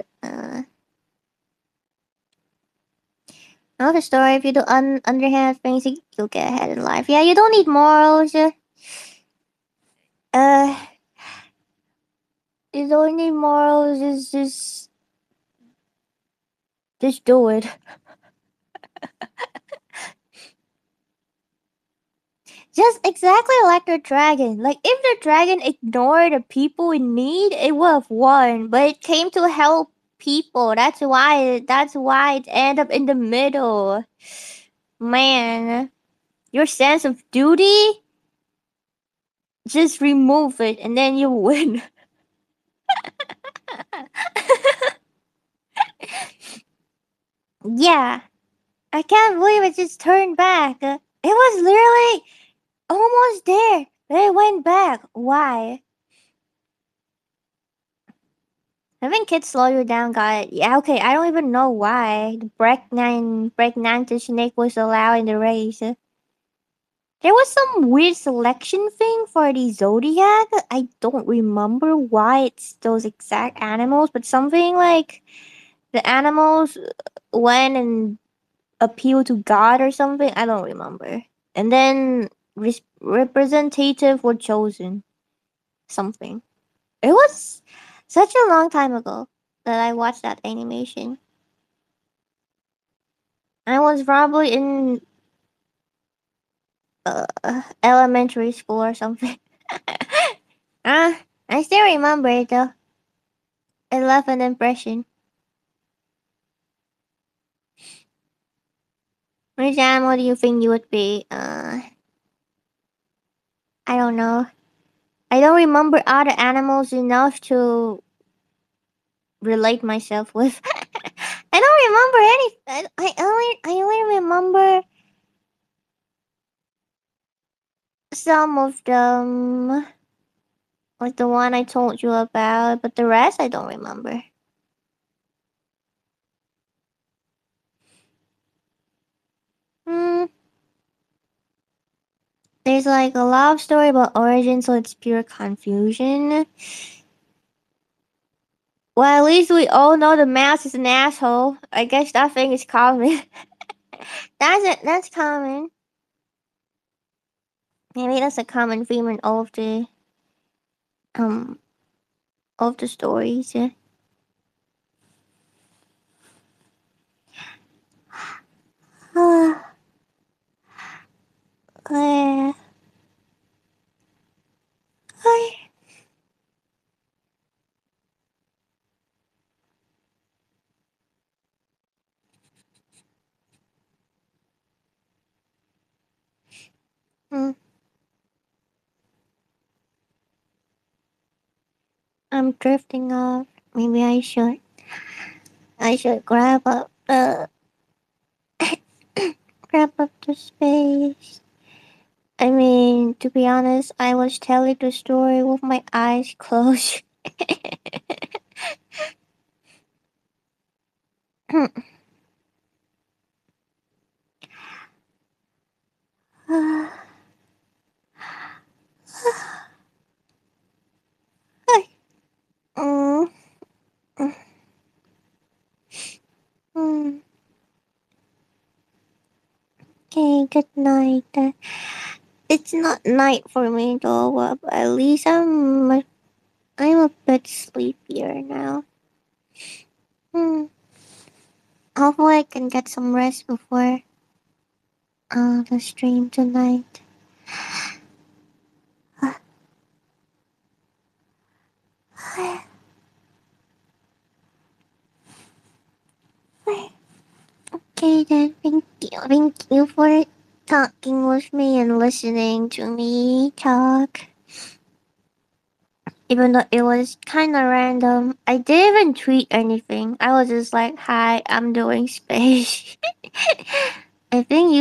Another story. If you do underhand things, you'll get ahead in life. Yeah, you don't need morals. Uh, you don't need morals. Just do it. Just exactly like the dragon. Like if the dragon ignored the people in need, it would have won. But it came to help people. That's why it ended up in the middle. Man, your sense of duty, just remove it and then you win. Yeah. I can't believe it just turned back. It was literally almost there. But it went back. Why? Having kids slow you down, got it. Yeah, okay, I don't even know why. The pregnant snake was allowed in the race. There was some weird selection thing for the zodiac. I don't remember why it's those exact animals, but something like the animals went and appealed to God or something. I don't remember. And then representative were chosen. Something. It was such a long time ago that I watched that animation. I was probably in elementary school or something. I still remember it though. It left an impression. Which animal do you think you would be? I don't know. I don't remember other animals enough to relate myself with. I don't remember any. I only remember some of them, like the one I told you about, but the rest I don't remember. Hmm. There's like a love story about origin, so it's pure confusion. Well, at least we all know the mouse is an asshole. I guess that thing is common. That's it. That's common. Maybe that's a common theme in um all of the stories. Yeah. Uh, hmm, I'm drifting off. Maybe I should grab up the space. I mean, to be honest, I was telling the story with my eyes closed. Mm, mm. Okay, good night. It's not night for me though, but at least I'm a bit sleepier now. Hmm. Hopefully I can get some rest before the stream tonight. Okay then, thank you for talking with me and listening to me talk. Even though it was kind of random, I didn't even tweet anything. I was just like, "Hi, I'm doing space." I think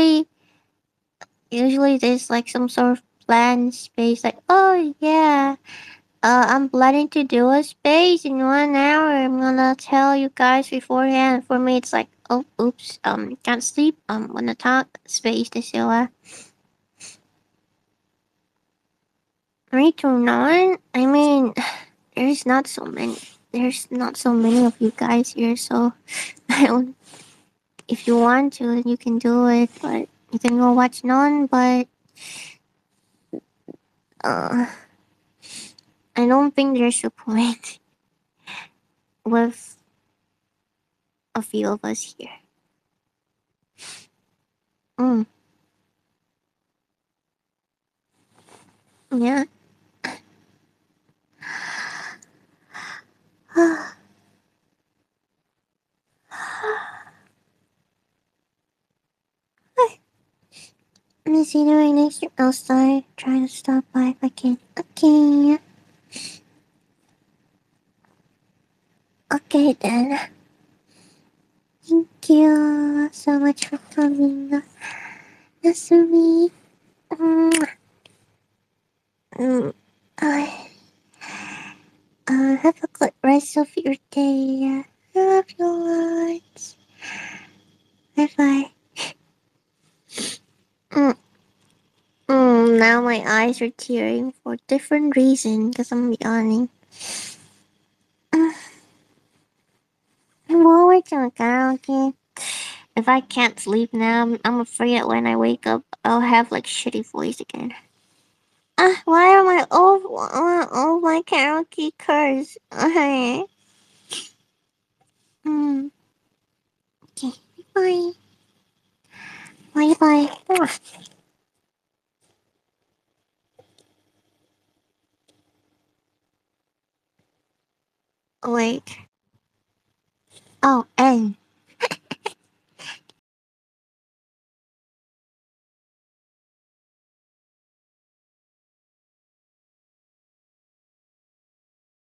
usually there's like some sort of planned space, like, "Oh yeah, I'm planning to do a space in 1 hour. I'm gonna tell you guys beforehand." For me, it's like, "Oh, oops, can't sleep. I'm gonna talk space to Silla." Me too, not. I mean, there's not so many. There's not so many of you guys here, so I don't. If you want to, you can do it, but you can go watch none. But uh, I don't think there's a point with a few of us here. Mm, yeah. Let me see the right next year. I'll start trying to stop by if I can. Okay. Okay then. Thank you so much for coming. Yasumi. Mm, mm, uh, have a good rest of your day. Love you lots. Bye bye. Mm, now my eyes are tearing for different reason because I'm yawning. I'm always on karaoke. If I can't sleep now, I'm afraid that when I wake up, I'll have like shitty voice again. Why are my all my karaoke curse? Okay. Mm, okay. Bye. Bye bye. Wait. Oh, N.